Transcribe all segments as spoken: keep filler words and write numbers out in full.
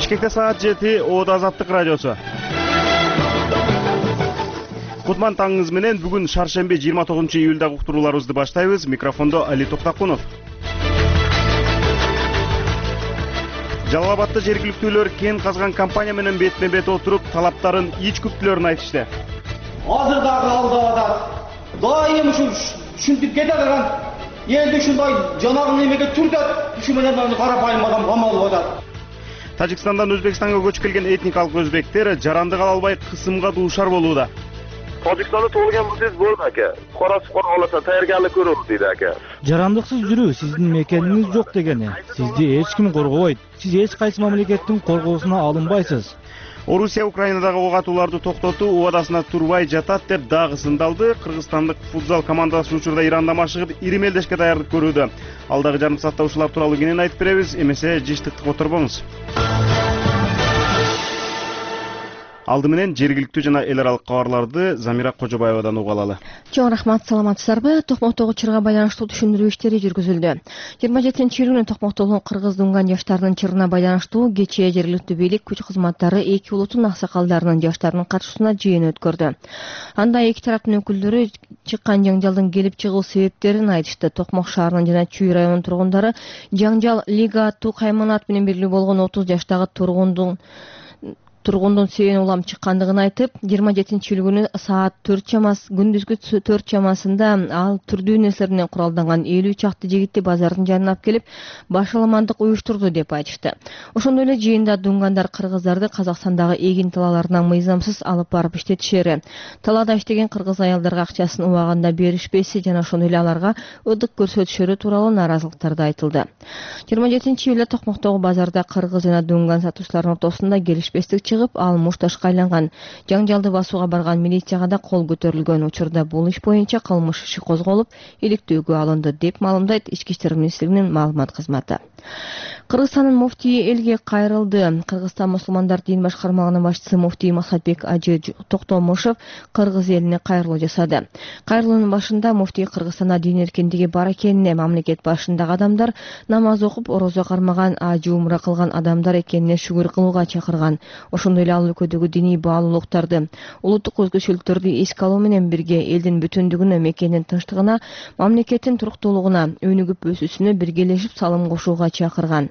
Бишкекте саат жети, Оода Азаттык радиосу. Кутман таңыңыз менен бүгүн шаршемби жыйырма тогузунчу июлдагы уктурууларыбызды баштайбыз. Микрофондо Али Токтакунов. Жалал Абадта жергиликтүүлөр кен казган компания менен бетме-бет отуруп, талаптарын ич күптүлөрүн айтышты. Азыр дагы алдабада дайым ушул ушинтип кете турган элди ушундай жанагын эмеге түрдөп, ушу менен карапайым адам камалып атат. Тажикстандан Өзбекстанга көчүп келген этникалык өзбектер жаранды кала албай кысымга дуушар болууда. Tojikistonda tug'ilgan bo'lsangiz bo'ldi aka. Qorasi qora olasa tayyorgarlik ko'rib deydi aka. Жарандыксыз жүрүү сиздин мекениңиз жок дегени. Сизди эч ким коргобойт. Сиз эч кайсы мамлекеттин коргоосуна алынбайсыз. Орусия Украинадагы ок атууларды токтотуу убадасына турбай жатат деп дагы сындалды. Кыргызстандык футзал командасы учурда Иранда машыгып, иримелдешке даярдык көрүүдө. Алдагы жарым саатта ушулар тууралуу кенен айтып беребиз. Эмесе жыштыктык оторбоңуз. Алды менен жергиликтүү жана эл аралык кабарларды Замира Кожобаевадан угуп алалы. Чоң рахмат, саламатсыздарбы? Токмоктогу чырга байланыштуу түшүндүрүү иштери жүргүзүлдү. жыйырма жетинчи июль күнү Токмоктогу кыргыз дунган жаштарынын чырына байланыштуу кечээ жергиликтүү бийлик күч кызматтары эки улуттун аксакалдарынын жаштарынын катышуусуна жыйын өткөрдү. Анда эки тараптын өкүлдөрү чыккан жаңжалдын келип чыгуу себептерин айтышты. Токмок шаарынын жана Чүй районунун тургундары жаңжал Лига аттуу кайманат менен бирге болгон отуз жаштагы тургундун тургундун себебинен улам чыккандыгын айтып, жыйырма жетинчи июль күнү саат төрт чамас күндүзгү төрт чамасында ал түрдүү нерселер менен куралданган элүү чакты жигитти базардын жанына алып келип, башаламандык уюштурду деп айтышты. Ошондой эле жыйында дунгандар кыргыздарды Казакстандагы эгин талааларына мыйзамсыз алып барып иштетишери, талаада иштеген кыргыз аялдарга акчасын убагында беришпеси жана ошондой эле аларга ыдык көрсөтүшөрү тууралуу нааразылыктарды айтылды. жыйырма жетинчи июлда Токмоктогу базарда кыргыз жана дунган сатуучулардын ортосунда келишпестик чыгып, ал мушташка айланган. Жаңжалды басууга барган милицияга да кол көтөрүлгөн. Учурда бул иш боюнча кылмыш иши козголуп, иликтөөгө алынды деп маалымдайт Ички иштер министрлигинин маалымат кызматы. Кыргызстандын муфтийи элге кайрылды. Кыргызстан мусулмандар дин башкармалыгынын башчысы муфтий Масатбек Ажы Токтомушев кыргыз элине кайрылуу жасады. Кайрылуунун башында муфтий Кыргызстанда дин эркиндиги бар экенине, мамлекет башындагы адамдар намаз окуп, орозо кармаган, ажы умра кылган адамдар экенине шүгүр кылууга чакырган. Ошондой эле ал өлкөдөгү диний баалуулуктарды, улуттук өзгөчөлүктөрдү эске алуу менен бирге элдин бүтүндүгүнө, мекенин тынчтыгына, мамлекеттин туруктуулугуна, өнүгүп өсүүсүнө биргелешип салым кошууга чакырган.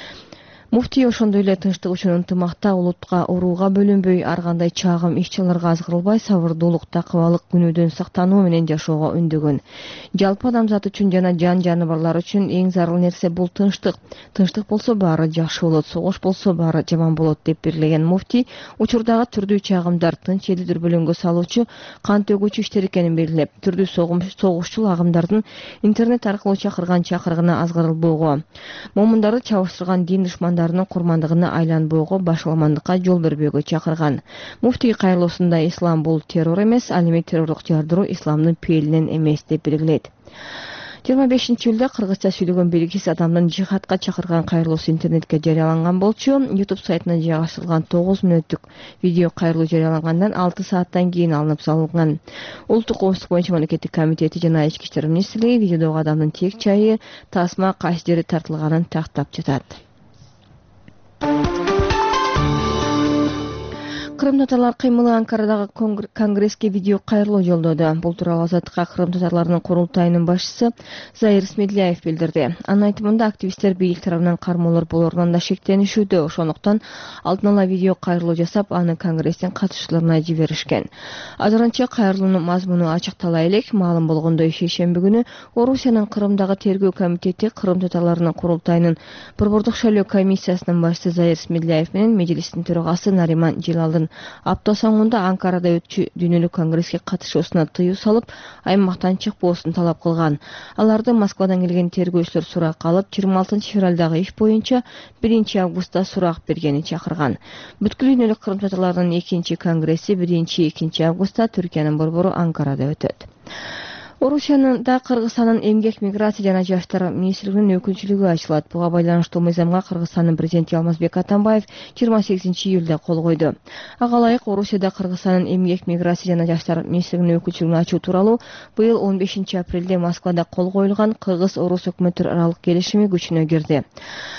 Муфтий ошондой эле тынчтык үчүн ынтымакта, улутка урууга бөлүнбөй, ар кандай чагым иш-чараларга азгырылбай, сабырдуулук, такыбалык, күнөөдөн сактануу менен жашоого үндөгөн. Жалпы адамзат үчүн жана жан жаныбарлар үчүн эң зарыл нерсе бул тынчтык. Тынчтык болсо баары жакшы болот, согуш болсо баары жаман болот деп белгилеген муфтий учурдагы түрдүү чагымдар тынч элди дүрбөлөңгө салуучу, кан төгүүчү иштер экенин белгилеп, түрдүү согушчул агымдардын интернет аркылуу чакырган чакырыгына азгырылбоого, момундарды чабыштырган дин душмандарынын курмандыгына айланбоого, башаламандыкка жол бербөөгө чакырган. Муфтий кайрылуусунда ислам бул террор эмес, ал эми террорлук жардыруу исламдын пейилинен эмес деп белгилейт. жыйырма бешинчи июлда кыргызча сүйлөгөн белгисиз адамдын жихадка чакырган кайрылуусу интернетке жарыяланган болчу. YouTube сайтына жайгаштырылган тогуз мүнөттүк видео кайрылуу жарыялангандан алты сааттан кийин алынып салынган. Улуттук коомчулук боюнча мамлекеттик комитети жана Ички иштер министрлиги видеодогу адамдын тек чайы, тасма, кайсы жери тартылганын тактап жатат. Кырым татарлар кыймылы Анкарадагы конгресске видео кайрылуу жолдоду. Бул тууралуу Азаттыкка Кырым татарларынын курултайынын башчысы Заир Смедляев билдирди. Анын айтымында активисттер бийлик тарабынан кармоолор болоруна да шектенишүүдө. Ошондуктан алдын ала видео кайрылуу жасап, аны конгресстин катышчыларына жиберишкен. Азырынча кайрылуунун мазмуну ачыктала элек. Маалым болгондой, шейшемби күнү Орусиянын Кырымдагы тергөө комитети Кырым татарларынын курултайынын борбордук шайлоо комиссиясынын башчысы Заир Смедляев менен межлистин төрагасы Нариман Джилалдын апта соңунда Анкарада өтчү дүйнөлүк конгресске катышуусуна тыюу салып, аймактан чыкпоосун талап кылган. Аларды Москвадан келген тергөөчүлөр сурак алып, жыйырма алтынчы февралдагы иш боюнча биринчи августта сурак бергени чакырган. Бүткүл дүйнөлүк Кырым татарларынын экинчи конгресси биринчи экинчи августта Түркиянын борбору Анкарада өтөт. Орусиянда Кыргызстандын эмгек, миграция жана жаштар министрлигинин өкүлчүлүгү ачылат. Буга байланыштуу мыйзамга Кыргызстандын президенти Алмазбек Атамбаев жыйырма сегизинчи июлда кол койду. Ага ылайык Орусияда Кыргызстандын эмгек, миграция жана жаштар министрлигинин өкүлчүлүгүн ачуу тууралуу быйыл он бешинчи апрелде Москвада кол коюлган Кыргыз-Орус өкмөттөр аралык келишими күчүнө кирди.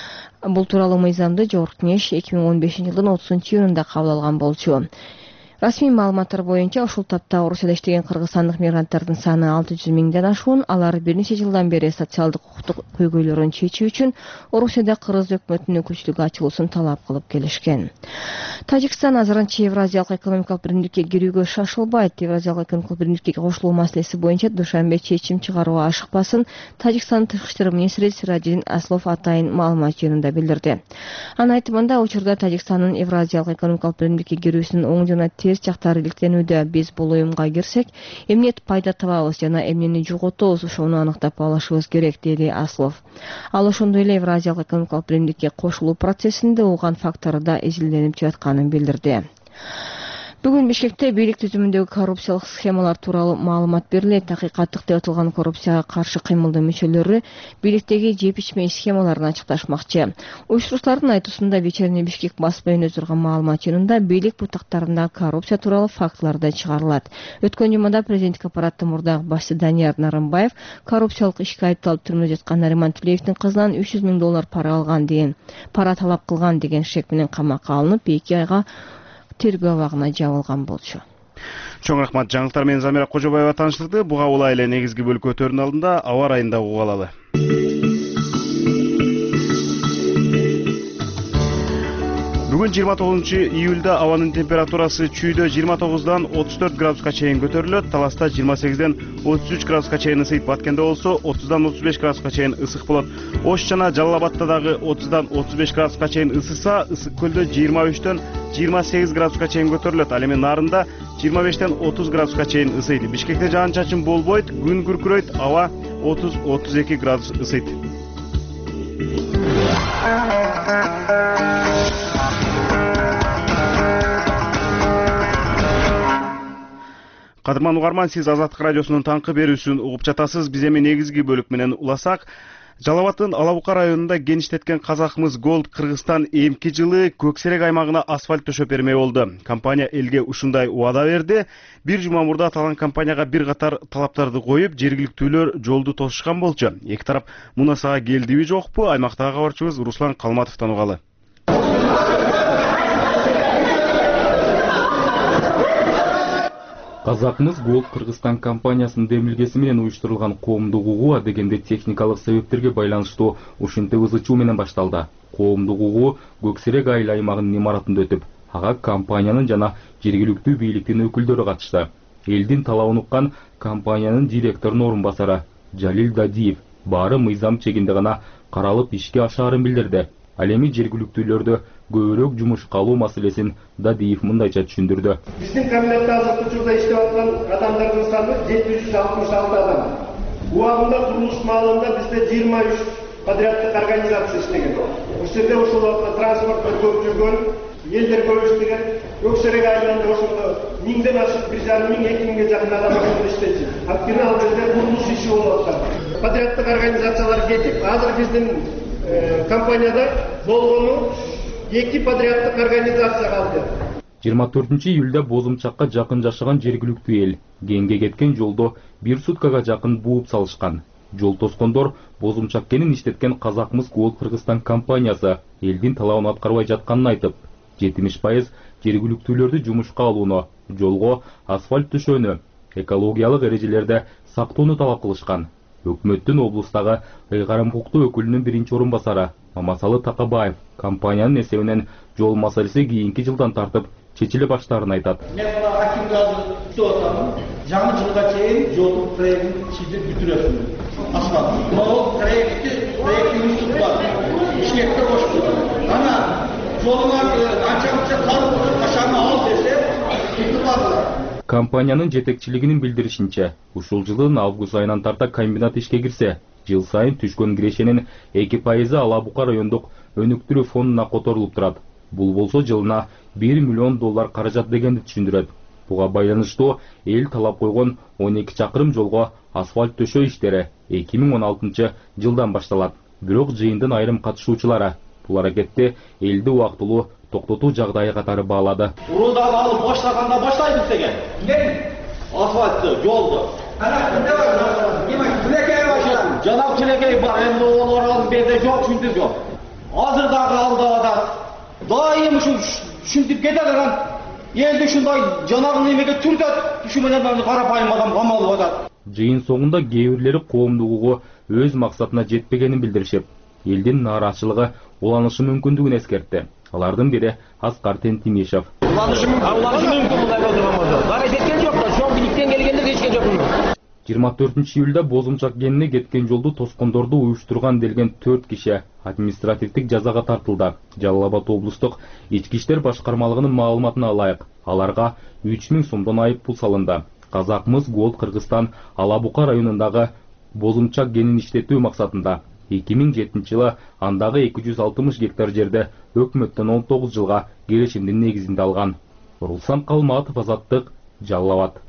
Бул тууралуу мыйзамды Жогорку Кеңеш эки миң он бешинчи жылдын отузунчу июнунда кабыл алган болчу. Расмий маалыматтар боюнча ушул тапта Орусияда иштеген кыргызстандык мигранттардын саны алты жүз миңден ашуун. Алар бир нече жылдан бери социалдык укуктук көйгөйлөрүн чечүү үчүн Орусияда кыргыз өкмөтүнүн өкүлчүлүгү ачылуусун талап кылып келишкен. Тажикстан азырынча Евразиялык экономикалык биримдикке кирүүгө шашылбайт. Евразиялык экономикалык биримдикке кошулуу маселеси боюнча душанбе чечим чыгарууга ашыкпасын Тажикстандын тышкы иштер министри Сирадин Аслов атайын маалымат жыйынында билдирди. Анын айтымында учурда Тажикстандын Евразиялык экономикалык биримдикке кирүүсүнүн оң жана терс жактары иликтенүүдө. Биз бул уюмга кирсек, эмне пайда табабыз жана эмнени жоготобуз, ошону аныктап алышыбыз керек, деди Аслов. Ал ошондой эле Евразиялык экономикалык биримдикке кошулуу процессинде улган фактору да изилденип жатканын билдирди. Бүгүн Бишкекте бийлик түзүмүндөгү коррупциялык схемалар тууралуу маалымат берилет. Акыйкаттык деп аталган коррупцияга каршы кыймылдын мүчөлөрү бийликтеги жеп ичмей схемаларын ачыкташмакчы. Уюштуруучулардын айтуусунда Вечерний Бишкек басма үйүнө турган маалымат жөнүндө бийлик бутактарында коррупция тууралуу фактылар да чыгарылат. Өткөн жумада президенттик аппараттын мурдагы башчысы Данияр Нарымбаев коррупциялык ишке айыпталып түрмөдө жаткан Нариман Тилеевдин кызынан үч жүз миң доллар пара алган деген, пара талап кылган деген шек менен камакка алынып, эки айга тергөө абагына жабылган болчу. Чоң рахмат. Жаңылыктар менен Замира Кожобаева тааныштырды. Буга улай эле негизги бөлүккө өтөрүнүн алдында аба ырайында угуп алалы. Бүгүн жыйырма тогузунчу июлда абанын температурасы чүйдө жыйырма тогуздан отуз төрт градуска чейин көтөрүлөт. Таласта жыйырма сегизден отуз үч градуска чейин ысыйт. Баткенде болсо отуздан отуз беш градуска чейин ысык болот. Ош жана Жалал Абадта дагы отуздан отуз беш градуска чейин ысыса, Ысык көлдө жыйырма үчтөн жыйырма сегиз градуска чейин көтөрүлөт. Ал эми Нарында жыйырма бештен отуз градуска чейин ысыйт. Бишкекте жаан чачын болбойт, күн күркүрөйт, аба отуз отуз эки градус ысыйт. Кадырман угарман, сиз Азаттык радиосунун таңкы берүүсүн угуп жатасыз. Биз эми негизги бөлүк менен уласак, Жалал Абадтын Алабука районунда геништеткен Казакмыс Голд Кыргызстан эмки жылы Көксерек аймагына асфальт төшөп бермей болду. Компания элге ушундай убада берди. Бир жума мурда аталган компанияга бир катар талаптарды коюп, жергиликтүүлөр жолду тосушкан болчу. Эки тарап мунасага келдиби жокпу? Аймактагы кабарчыбыз Руслан Калматовдон угалы. Казакмыс Голд Кыргызстан компаниясынын демилгеси менен уюштурулган коомдук угуу дегенде техникалык себептерге байланыштуу ушинтип ызычуу менен башталды. Коомдук угуу Көксерек айыл аймагынын имаратында өтүп, ага компаниянын жана жергиликтүү бийликтин өкүлдөрү катышты. Элдин талабын уккан компаниянын директорунун орун басары Жалил Дадиев баары мыйзам чегинде гана каралып ишке ашаарын билдирди. Ал эми жергиликтүүлөрдү көбүрөөк жумушка алуу маселесин Дадиев мындайча түшүндүрдү. Биздин комбинатта азыркы учурда иштеп аткан адамдардын саны жети жүз алтымыш алты адам. Убагында курулуш маалында бизде жыйырма үч подряддык организация иштеген. Ошол жерде ошол транспорттор көп жүргөн, элдер көп иштеген. Көксерек айылында ошондо миңден ашык бир жарым миң, эки миңге жакын адам ошондо иштечү. Анткени ал жерде курулуш иши болуп атат. Подряддык организациялар кетип, азыр биздин компанияда болгону эки подряддык организация калды. жыйырма төртүнчү июлда Бозумчакка жакын жашаган жергиликтүү эл Генге кеткен жолдо бир суткага жакын бууп салышкан. Жол тоскондор Бозумчак кенин иштеткен Казакмыс Голд Кыргызстан компаниясы элдин талабын аткарбай жатканын айтып, жетимиш пайыз жергиликтүүлөрдү жумушка алууну, жолго асфальт төшөөнү, экологиялык эрежелерди сактоону талап кылышкан. Өкмөттүн облустагы ыйгарым укуктуу өкүлүнүн биринчи орун басары Мамасалы Такабаев компаниянын эсебинен жол маселеси кийинки жылдан тартып чечиле баштаарын айтат. Мен мына акимге азыр күтүп атам. Жаңы жылга чейин жолдун проектин чизип бүтүрөсүн. Асфальт. Могул проектти проектти уюштурулат. Бишкекте кошту. Ана жолуңа анча-мынча кар кашаны ал десе, бүтүп алат. Компаниянын жетекчилигинин билдиришинче, ушул жылдын август айынан тарта комбинат ишке кирсе, жыл сайын түшкөн кирешенин эки пайызы Алабука райондук өнүктүрүү фондуна которулуп турат. Бул болсо жылына бир миллион доллар каражат дегенди түшүндүрөт. Буга байланыштуу эл талап койгон он эки чакырым жолго асфальт төшөө иштери эки миң он алтынчы жылдан башталат. Бирок жыйындын айрым катышуучулары бул аракетти элди убактылуу токтотуу жагдайы катары баалады. Урулдан алып баштаганда баштайбыз деген. Эмне? Асфальтты, жолду. Ана кимде бар? Эме тилекей баштады. Жанагы тилекей бар, эми ол оралдын берде жок, чүнтү жок. азыр дагы алдап атат. Дайым ушу ушинтип кете турган элди ушундай жанагы немеге түртөт, ушу менен карапайым адам камалып атат. Жыйын соңунда кээ бирлери коомдук угу өз максатына жетпегенин билдиришип, элдин нааразычылыгы уланышы мүмкүндүгүн эскертти. Алардын бири Аскар Тентимишев. Уланышы мүмкүн мындай болдурган болсо. Бара кеткен жок да, ошол бийликтен келгендер кеткен жок. жыйырма төртүнчү июлда Бозумчак кенине кеткен жолду тоскондорду уюштурган делген төрт киши административдик жазага тартылды. Жалал Абад облустук ички иштер башкармалыгынын маалыматына ылайык, аларга үч миң сомдон айып пул салынды. Казакмыс Голд Кыргызстан Алабука районундагы Бозумчак кенин иштетүү максатында эки миң жетинчи жылы андагы эки жүз алтымыш гектар жерде өкмөттөн он тогуз жылга келишимдин негизинде алган. Рулсан Калматов, Азаттык, Жалал Абад.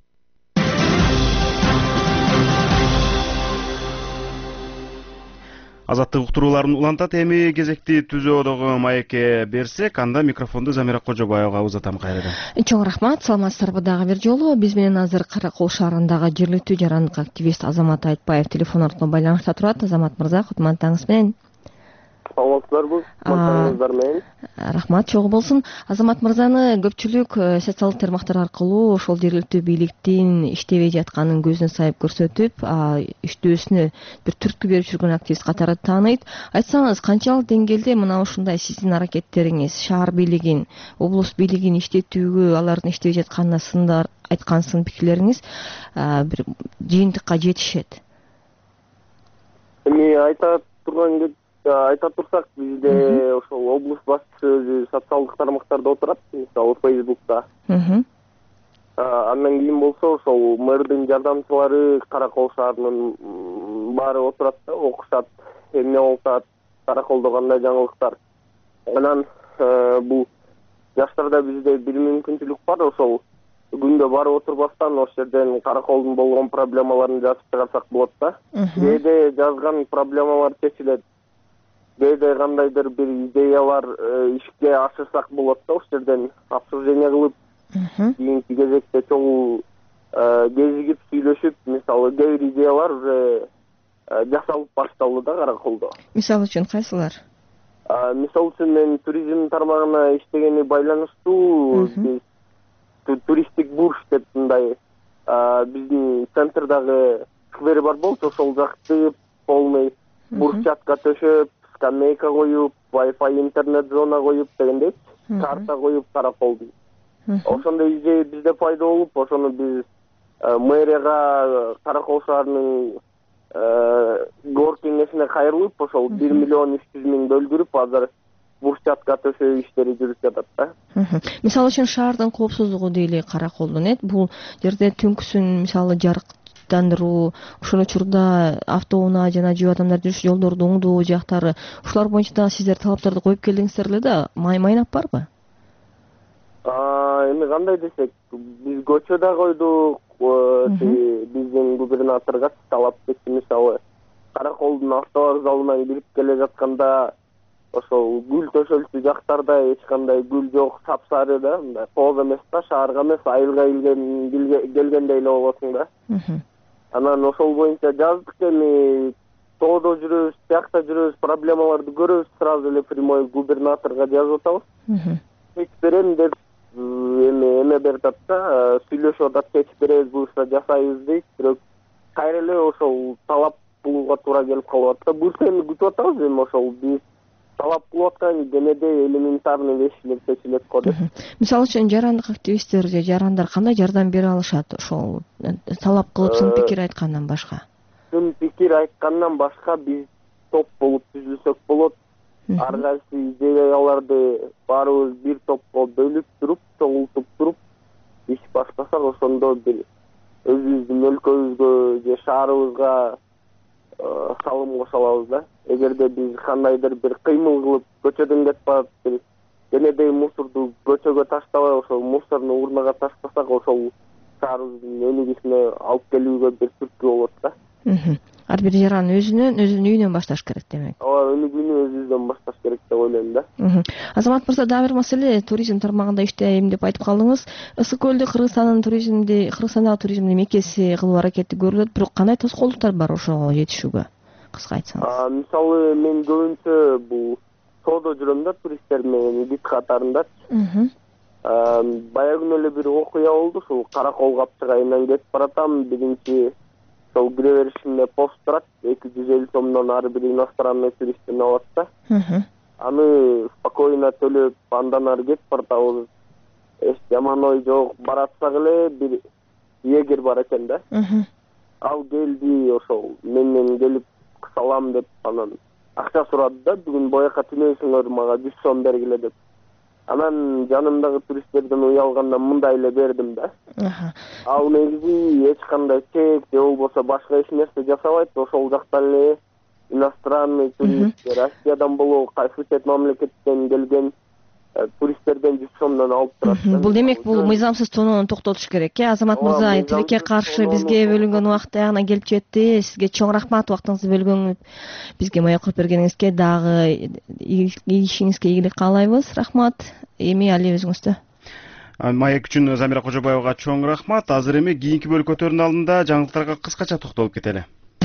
Азаттык уктурууларын улантат. Эми кезекти түзөөдөгү маекке берсек, анда микрофонду Замира Кожобаевга узатам кайрадан. Чоң рахмат, саламатсыздарбы дагы бир жолу. Биз менен азыр Каракол шаарындагы жергиликтүү жарандык активист Азамат Айтбаев телефон аркылуу байланышта турат. Азамат мырза, кутмандыгыңыз менен. Саламатсыздарбы? Кутмандыгыңыздар менен. Рахмат чогуу болсун. Азамат мырзаны көпчүлүк социалдык тармактар аркылуу ошол жергиликтүү бийликтин иштебей жатканын көзүнө сайып көрсөтүп, иштөөсүнө бир түрткү берип жүргөн активист катары тааныйт. Айтсаңыз, канчалык деңгээлде мына ушундай сиздин аракеттериңиз шаар бийлигин, облус бийлигин иштетүүгө, алардын иштебей жатканына сындар айткан сын пикирлериңиз бир жыйынтыкка жетишет? Эми айта турган айта турсак, бизде ошол облус башчысы өзү социалдык тармактарда отурат, мисалы Facebook'та. Андан кийин болсо ошол мэрдин жардамчылары Каракол шаарынын баары отурат да, окушат, эмне болуп атат, Караколдо кандай жаңылыктар. Анан бул жаштарда бизде бир мүмкүнчүлүк бар, ошол күндө барып отурбастан ошол жерден Караколдун болгон проблемаларын жазып чыгарсак болот да. Кээде жазган проблемалар чечилет. Кээде кандайдыр бир идеялар ишке ашырсак болот да, ошол жерден обсуждение кылып, кийинки кезекте чогуу кезигип сүйлөшүп, мисалы кээ бир идеялар уже жасалып башталды да Караколдо. Мисалы үчүн кайсылар? Мисалы үчүн мен туризм тармагына иштегени байланыштуу, биз туристтик бурж деп мындай биздин центрдагы сквер бар болчу, ошол жакты полный бурчатка төшөп, скамейка коюп, Wi-Fi интернет зона коюп дегендей, карта коюп Караколдун. Ошондой идея бизде пайда болуп, ошону биз мэрияга Каракол шаарынын гор кеңешине кайрылып, ошол бир миллион үч жүз миң бөлдүрүп, азыр бурчатка төшөө иштери жүрүп жатат да. Мисалы үчүн шаардын коопсуздугу дейли Караколдун эт, бул жерде түнкүсүн мисалы жарык дандыруу, ошол учурда автоунаа жана жөө адамдар жүрүш жолдордун оңдоо жактары, ушулар боюнча да сиздер талаптарды коюп келдиңиздер эле да, майнап барбы? Эми кандай десек, биз көчө да койдук, биздин губернаторго талап кетти, мисалы Караколдун автовокзалынан кирип келе жатканда ошол гүл төшөлчү жактарда эч кандай гүл жок, сапсары да, мындай тоз эмес да, шаарга эмес, айылга келгендей эле болосуң да. Анан ошол боюнча жаздык, эми тоодо жүрөбүз, тиякта жүрөбүз, проблемаларды көрөбүз, сразу эле прямой губернаторго жазып атабыз. Чечип берем деп эми эме берип атат да, сүйлөшүп атат, чечип беребиз, буюрса жасайбыз дейт, бирок кайра эле ошол талап кылууга туура келип калып атат да. Буюрса эми күтүп атабыз, эми ошол биз талап кылып аткан демеде элементарный вещилер чечилет го деп. Мисалы үчүн жарандык активисттер же жарандар кандай жардам бере алышат ошол талап кылып сын пикир айткандан башка? Сын пикир айткандан башка биз топ болуп түзүлсөк болот. Ар кайсы идеяларды баарыбыз бир топко бөлүп туруп, чогултуп туруп иш баштасак, ошондо бир өзүбүздүн өлкөбүзгө же шаарыбызга салым кошо алабыз да. Эгерде биз кандайдыр бир кыймыл кылып көчөдөн кетип барып, бир денедей мусорду көчөгө таштабай, ошол мусорну урнага таштасак, ошол шаарыбыздын өнүгүүсүнө алып келүүгө бир түрткү болот да. Ар бир жаран өзүнөн, өзүнүн үйүнөн башташ керек демек. Ооба, өнүгүүнү өзүбүздөн башташ керек деп ойлойм да. Азамат мырза, дагы бир маселе, туризм тармагында иштейм деп айтып калдыңыз. Ысык көлдү Кыргызстандын туризмди, Кыргызстандагы туризмдин мекеси кылуу аракети көрүлөт, бирок кандай тоскоолдуктар бар ошого жетишүүгө? Кыска айтсаңыз. Мисалы, мен көбүнчө бул жолдо жүрөм да, туристтер менен бит катарында. Баягы күнү эле бир окуя болду, ушул Каракол капчыгайынан кетип баратам. Биринчи сол кире беришинде пост турат, эки жүз элүү сомдон ары бир иностранный туристтин алат да. Аны спокойно төлөп, андан ары кетип баратабыз. Эч жаман ой жок, баратсак эле бир егер бар экен да. Ал келди, ошол менен келип салам деп анан акча сурады да, бүгүн бояка түнөйсүңөр, мага жүз сом бергиле деп. Анан жанымдагы туристтерден уялгандан мындай эле бердим да. Ал негизи эч кандай чек же болбосо башка эч нерсе жасабайт, ошол жактан эле иностранный турист, Россиядан болобу, кайсы чет мамлекеттен келген туристтерден жүз сомдон алып турат. Бул демек бул мыйзамсыз тоноону токтотуш керек, э? Азамат мырза, тилекке каршы бизге бөлүнгөн убакыт аягына келип жетти. Сизге чоң рахмат убактыңызды бөлгөнгө, бизге маек кылып бергениңизге, дагы ишиңизге ийгилик каалайбыз. Рахмат. Эми али өзүңүздө. Маек үчүн Замира Кожобаевага чоң рахмат. Азыр эми кийинки бөлүк өтөрүнүн алдында жаңылыктарга кыскача токтолуп кетели.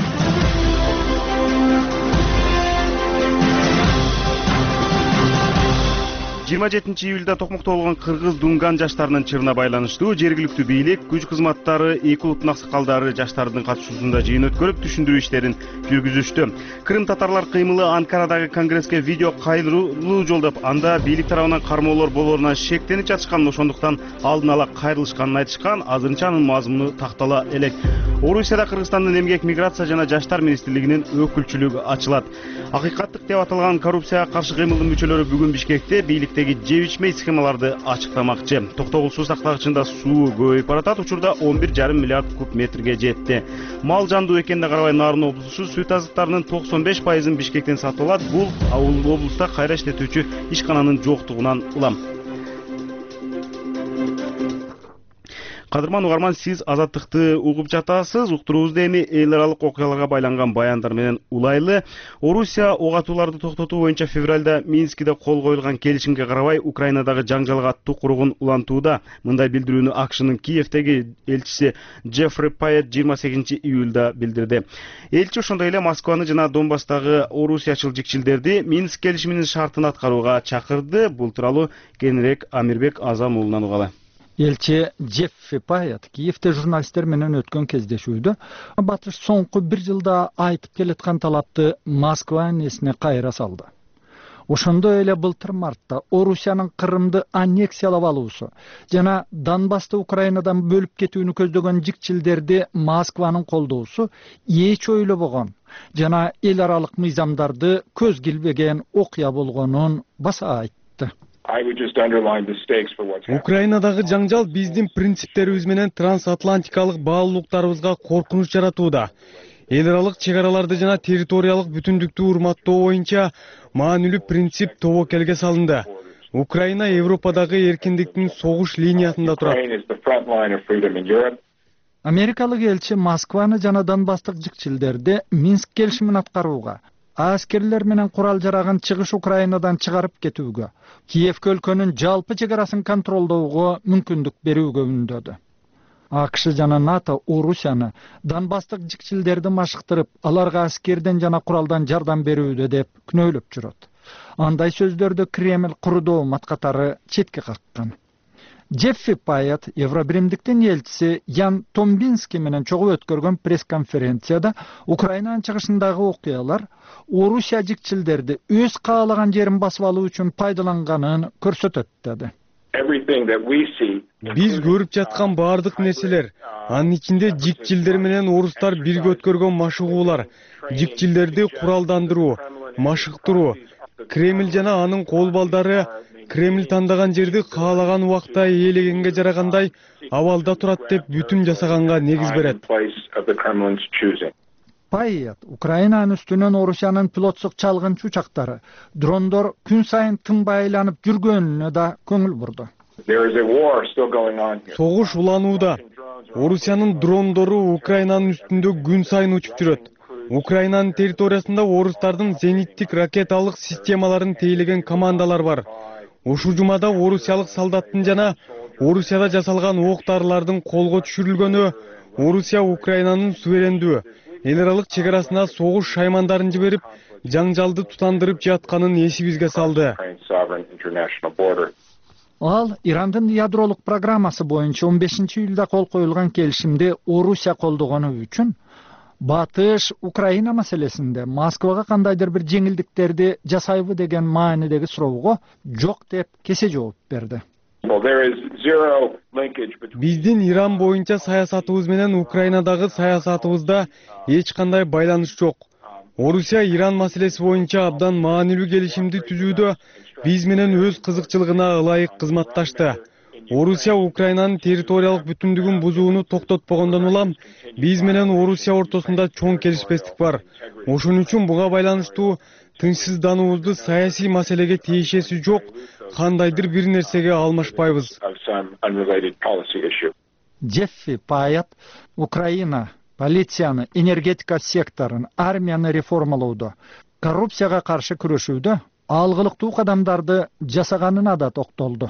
жыйырма жетинчи июлда токмокто болгон кыргыз дунган жаштарынын чырына байланыштуу жергиликтүү бийлик, күч кызматтары, эки улуттун аксакалдары жаштардын катышуусунда жыйын өткөрүп, түшүндүрүү иштерин жүргүзүштү. Крым татарлар кыймылы Анкарадагы конгресске видео кайрылуу жолдоп, анда бийлик тарабынан кармоолор болоруна шектенип жатышкан, ошондуктан алдын ала кайрылышканын айтышкан. Азырынча анын мазмуну тактала элек. Орусияда Кыргызстандын эмгек, миграция жана жаштар министрлигинин өкүлчүлүгү ачылат. Акыйкаттык деп аталган коррупцияга каршы кыймылдын мүчөлөрү бүгүн Бишкекте бийликтеги жеп ичмей схемаларды ачыктамакчы. Токтогул суу сактагычында суу көбөйүп баратат, учурда он бир жарым миллиард куб метрге жетти. Мал жандуу экенине карабай Нарын облусу сүйт азыктарынын токсон беш пайызын Бишкектен сатып алат. Бул облуста кайра иштетүүчү ишкананын жоктугунан улам. Кадырман угарман, сиз азаттыкты угуп жатасыз. Уктуруубузда эми эл аралык окуяларга байланган баяндар менен улайлы. Орусия ок атууларды токтотуу боюнча февралда Минскиде кол коюлган келишимге карабай Украинадагы жаңжалга тукуругун улантууда. Мындай билдирүүнү АКШнын Киевдеги элчиси Джеффри Пайет жыйырма сегизинчи июлда билдирди. Элчи ошондой эле Москваны жана Донбасстагы орусиячыл жикчилдерди Минск келишиминин шартын аткарууга чакырды. Бул тууралуу кененирээк Амирбек Азам уулунан угалы. Элчи Джеффри Пайет Киевде журналисттер менен өткөн кездешүүдө батыш соңку бир жылда айтып келаткан талапты Москванын эсине кайра салды. Ошондой эле былтыр мартта Орусиянын Крымды аннексиялап алуусу жана Донбассты Украинадан бөлүп кетүүнү көздөгөн жикчилдерди Москванын колдоосу эч ойлобогон жана эл аралык мыйзамдарды көз килбеген окуя болгонун баса айтты. Украинадагы жаңжал биздин принциптерибиз менен трансатлантикалык баалуулуктарыбызга коркунуч жаратууда. Эл аралык чек араларды жана территориялык бүтүндүктү урматтоо боюнча маанилүү принцип тобокелге салынды. Украина Европадагы эркиндиктин согуш линиясында турат. Америкалык элчи Москваны жана Донбасстык жикчилдерди Минск келишимин аткарууга, аскерлер менен курал жарагын чыгыш Украинадан чыгарып кетүүгө, Киевке өлкөнүн жалпы чек арасын контролдоого мүмкүндүк берүүгө үндөдү. АКШ жана НАТО Орусияны Донбасстык жикчилдерди машыктырып, аларга аскерден жана куралдан жардам берүүдө деп күнөөлөп жүрөт. Андай сөздөрдү Кремль курдоо маткатары четке каккан. Джеффри Пайет Евробиримдиктин элчиси Ян Томбински менен чогуу өткөргөн пресс-конференцияда Украинанын чыгышындагы окуялар Орусия жикчилдерди өз каалаган жерин басып алуу үчүн пайдаланганын көрсөтөт деди. Биз көрүп жаткан баардык нерселер, анын ичинде жикчилдер менен орустар бирге өткөргөн машыгуулар, жикчилдерди куралдандыруу, машыктыруу, Кремль жана анын кол балдары Кремль тандаган жерди каалаган убакта ээлегенге жарагандай абалда турат деп бүтүм жасаганга негиз берет. Пайет Украинанын үстүнөн Орусиянын пилотсук чалгынчы учактары, дрондор күн сайын тынбай айланып жүргөнүнө да көңүл бурду. Согуш уланууда. Орусиянын дрондору Украинанын үстүндө күн сайын учуп жүрөт. Украинанын территориясында орустардын зениттик ракеталык системаларын тейлеген командалар бар. Ушул жумада орусиялык солдаттын жана Орусияда жасалган ок-дарылардын колго түшүрүлгөнү, Орусия Украинанын суверендүү эл аралык чек арасына согуш шаймандарын жиберип, жаңжалды тутандырып жатканын эсибизге салды. Ал Ирандын ядролук программасы боюнча он бешинчи июлда кол коюлган келишимди Орусия колдогону үчүн Батыш Украина маселесинде Москвага кандайдыр бир жеңилдиктерди жасайбы деген маанидеги суроого жок деп кесе жооп берди. Биздин Иран боюнча саясатыбыз менен Украинадагы саясатыбызда эч кандай байланыш жок. Орусия Иран маселеси боюнча абдан маанилүү келишимди түзүүдө биз менен өз кызыкчылыгына ылайык кызматташты. Орусия Украинанын территориялык бүтүндүгүн бузууну токтотпогондон улам биз менен Орусия ортосунда чоң келишпестик бар. Ошон үчүн буга байланыштуу тынчсыздануубузду саясий маселеге тиешеси жок кандайдыр бир нерсеге алмашпайбыз. Джеффи Паят Украина полицияны, энергетика секторун, армияны реформалоодо, коррупцияга каршы күрөшүүдө алгылыктуу кадамдарды жасаганына да токтолду.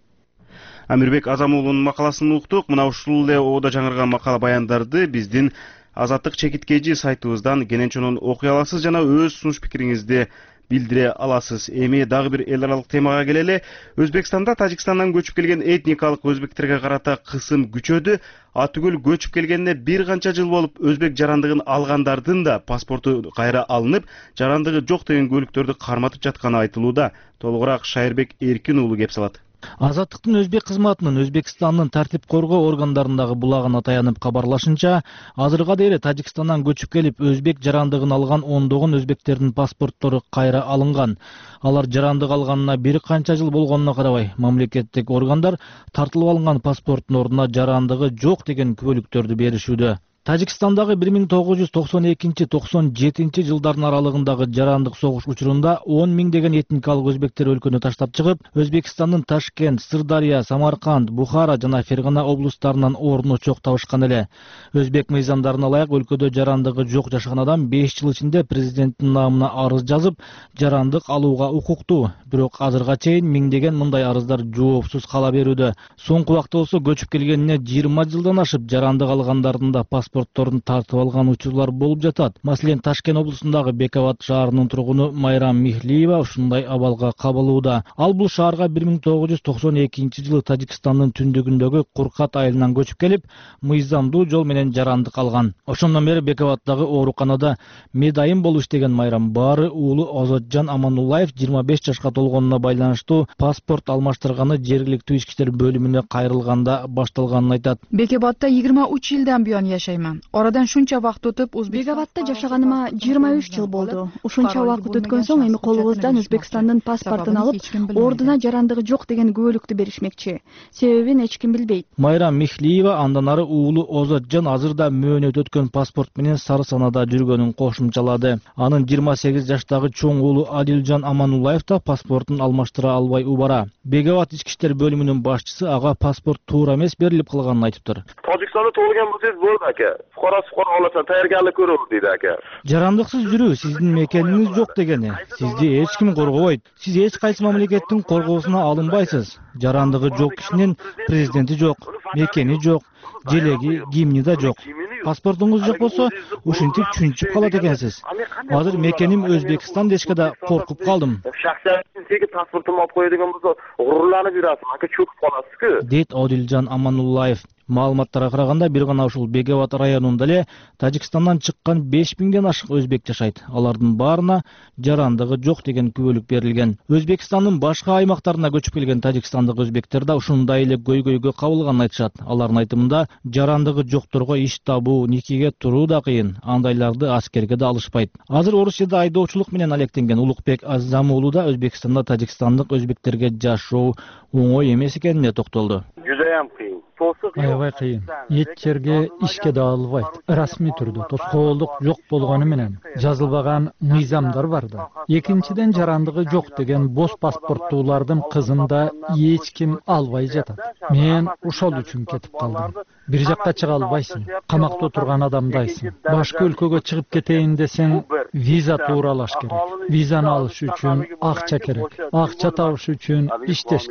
Амирбек Азамуулунун макаласын уктук. Мына ушул эле оодо жаңырган макала баяндарды биздин Азаттык чекиткежи сайтыбыздан кенен окуй аласыз жана өз сунуш пикириңизди билдире аласыз. Эми дагы бир эл аралык темага келели. Өзбекстанда Тажикстандан көчүп келген этникалык өзбектерге карата кысым күчөдү. Атүгүл көчүп келгенине бир канча жыл болуп, өзбек жарандыгын алгандардын да паспорту кайра алынып, жарандыгы жок деген көлүктөрдү карматып жатканы айтылууда. Толугураак Шайырбек Эркин уулу кеп салат. Азаттыктын өзбек кызматынын Өзбекстандын тартип коргоо органдарындагы булагына таянып кабарлашынча, азырга дейре Тажикстандан көчүп келип, өзбек жарандыгын алган ондогон өзбектердин паспорттору кайра алынган. Алар жарандык алганына бир канча жыл болгонуна карабай, мамлекеттик органдар тартылып алынган паспорттун ордуна жарандыгы жок деген күбөлүктөрдү беришүүдө. Тажикстандагы бир миң тогуз жүз токсон экинчи — токсон жетинчи жылдардын аралыгындагы жарандык согуш учурунда он миңдеген этникалык өзбектер өлкөнү таштап чыгып, Өзбекстандын Ташкент, Сырдария, Самарканд, Бухара жана Фергана облустарынан орун очок табышкан эле. Өзбек мыйзамдарына ылайык өлкөдө жарандыгы жок жашаган адам беш жыл ичинде президенттин намына арыз жазып, жарандык алууга укуктуу. Бирок азырга чейин миңдеген мындай арыздар жоопсуз кала берүүдө. Соңку убакта болсо көчүп келгенине жыйырма жылдан ашып жарандык алгандардын да паспортторун тартып алган учурлар болуп жатат. Маселен, Ташкент облусундагы Бекават шаарынын тургуну Майрам Михлиева ушундай абалга кабылууда. Ал бул шаарга бир миң тогуз жүз токсон экинчи жылы Тажикстандын түндүгүндөгү Куркат айылынан көчүп келип, мыйзамдуу жол менен жарандык алган. Ошондон бери Бекаваттагы ооруканада медайым болуп иштеген Майрам баары уулу Озотжан Амануллаев жыйырма беш жашка толгонуна байланыштуу паспорт алмаштырганы жергиликтүү ички иштер бөлүмүнө кайрылганда башталганын айтат. Бекаватта жыйырма үч жылдан буян жашайм. Oradan шунча вакыт өтүп, Бекаватта жашаганыма жыйырма үч жыл болду. Ушунча вакыт өткөн соң эми колубуздан Өзбекстандын паспортун алып, ордуна жарандыгы жок деген күбөлүктү беришмекчи. Себебин эч ким билбейт. Майрам Михлиева андан ары уулу Озотжан азырда мөөнөт өткөн паспорт менен Сары Санада жүргөнүн кошумчалады. Анын жыйырма сегиз жаштагы чоң уулу Адилжан Амануллаев да паспортун алмаштыра албай убара. Бекават ички иштер бөлүмүнүн башчысы ага паспорт туура эмес берилип калганын айтыптыр. Tojikistonda tug'ilgan bo'lsangiz bo'ldi aka. Fuqarosi fuqaro olasan, tayyorgarlik ko'rur deydi aka. Жарандыксыз жүрүү сиздин мекениңиз жок дегени. Сизди эч ким коргобойт. Сиз эч кайсы мамлекеттин коргоосуна алынбайсыз. Жарандыгы жок кишинин президенти жок, мекени жок, желеги, гимни да жок. Паспортуңуз жок болсо, ушинтип чүнчүп калат экенсиз. Азыр мекеним Өзбекстан дешке да коркуп калдым. Шахсиятиңиздеги паспортумду алып коёдиган болсо, гурурланып жүрасыз, ака чөкүп каласыз-кы. Дейт Одилжан Амануллаев. Маалыматтарга караганда бир гана ушул Бекават районунда эле Тажикстандан чыккан беш миңден ашык өзбек жашайт. Алардын баарына жарандыгы жок деген күбөлүк берилген. Өзбекстандын башка аймактарына көчүп келген тажикстандык өзбектер да ушундай эле көйгөйгө кабылганын айтышат. Алардын айтымында жарандыгы жокторго иш табуу, никеге туруу да кыйын. Андайларды аскерге да алышпайт. Азыр Орусияда айдоочулук менен алектенген Улукбек Азамуулу да Өзбекстанда тажикстандык өзбектерге жашоо оңой эмес экенине токтолду. Жудайам кыйын. Аябай кыйын. Эч жерге ишке да албайт. Расмий түрдө тоскоолдук жок болгону менен жазылбаган мыйзамдар бар да. Экинчиден жарандыгы жок деген бос паспорттуулардын кызын да эч ким албай жатат. Мен ошол үчүн кетип калдым. Бир жакка чыга албайсың. Камакта отурган адамдайсың. Башка өлкөгө чыгып кетейин десең, виза тууралаш керек. Визаны алыш үчүн акча керек. Акча табыш үчүн иштеш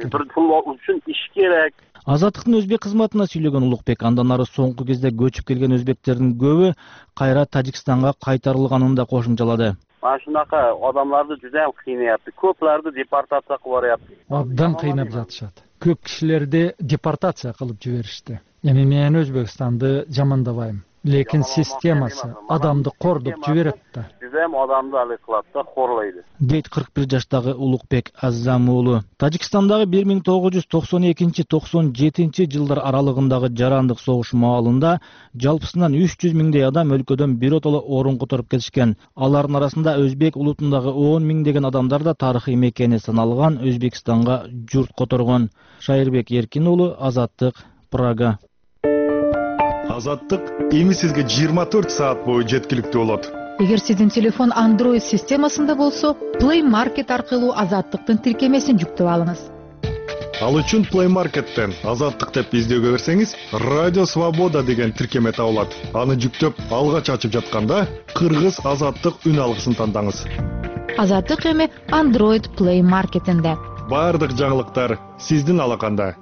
керек. Азаттыктын өзбек кызматына сүйлөгөн Улукбек андан ары соңку кезде көчүп келген өзбектердин көбү кайра Тажикстанга кайтарылганын да кошумчалады. Mana shunaqa odamlarni juda ham qiynayapti. Ko'plarni deportatsiya qilib yuboryapti. Abdan qiynab жатышат. Көп кишилерди депортация кылып жиберишти. Эми мен Өзбекстанды жамандабайм. Lekin sistemasi adamды кордоп жиберет да. Juda ham odamni hali qiladi, xo'rlaydi. Дейт кырк бир жаштагы Улукбек Аззам уулу. Тажикстандагы бир миң тогуз жүз токсон экинчи — токсон жетинчи жылдар аралыгындагы жарандык согуш маалында жалпысынан үч жүз миңдей адам өлкөдөн биротоло орун которуп кетишкен. Алардын арасында өзбек улутундагы он миңдеген адамдар да тарыхый мекени саналган Өзбекстанга журт которгон. Шайырбек Эркин уулу, Азаттык, Прага. Азаттык эми сизге жыйырма төрт саат бою жеткиликтүү болот. Эгер сиздин телефон Android системасында болсо, Play Market аркылуу Азаттыктын тиркемесин жүктөп алыңыз. Ал үчүн Play Market'тен Азаттык деп издөөгө берсеңиз, Радио Свобода деген тиркеме табылат. Аны жүктөп, алгач ачып жатканда Кыргыз Азаттык үн алгысын тандаңыз. Азаттык эми Android Play Market'инде. Бардык жаңылыктар сиздин алаканда.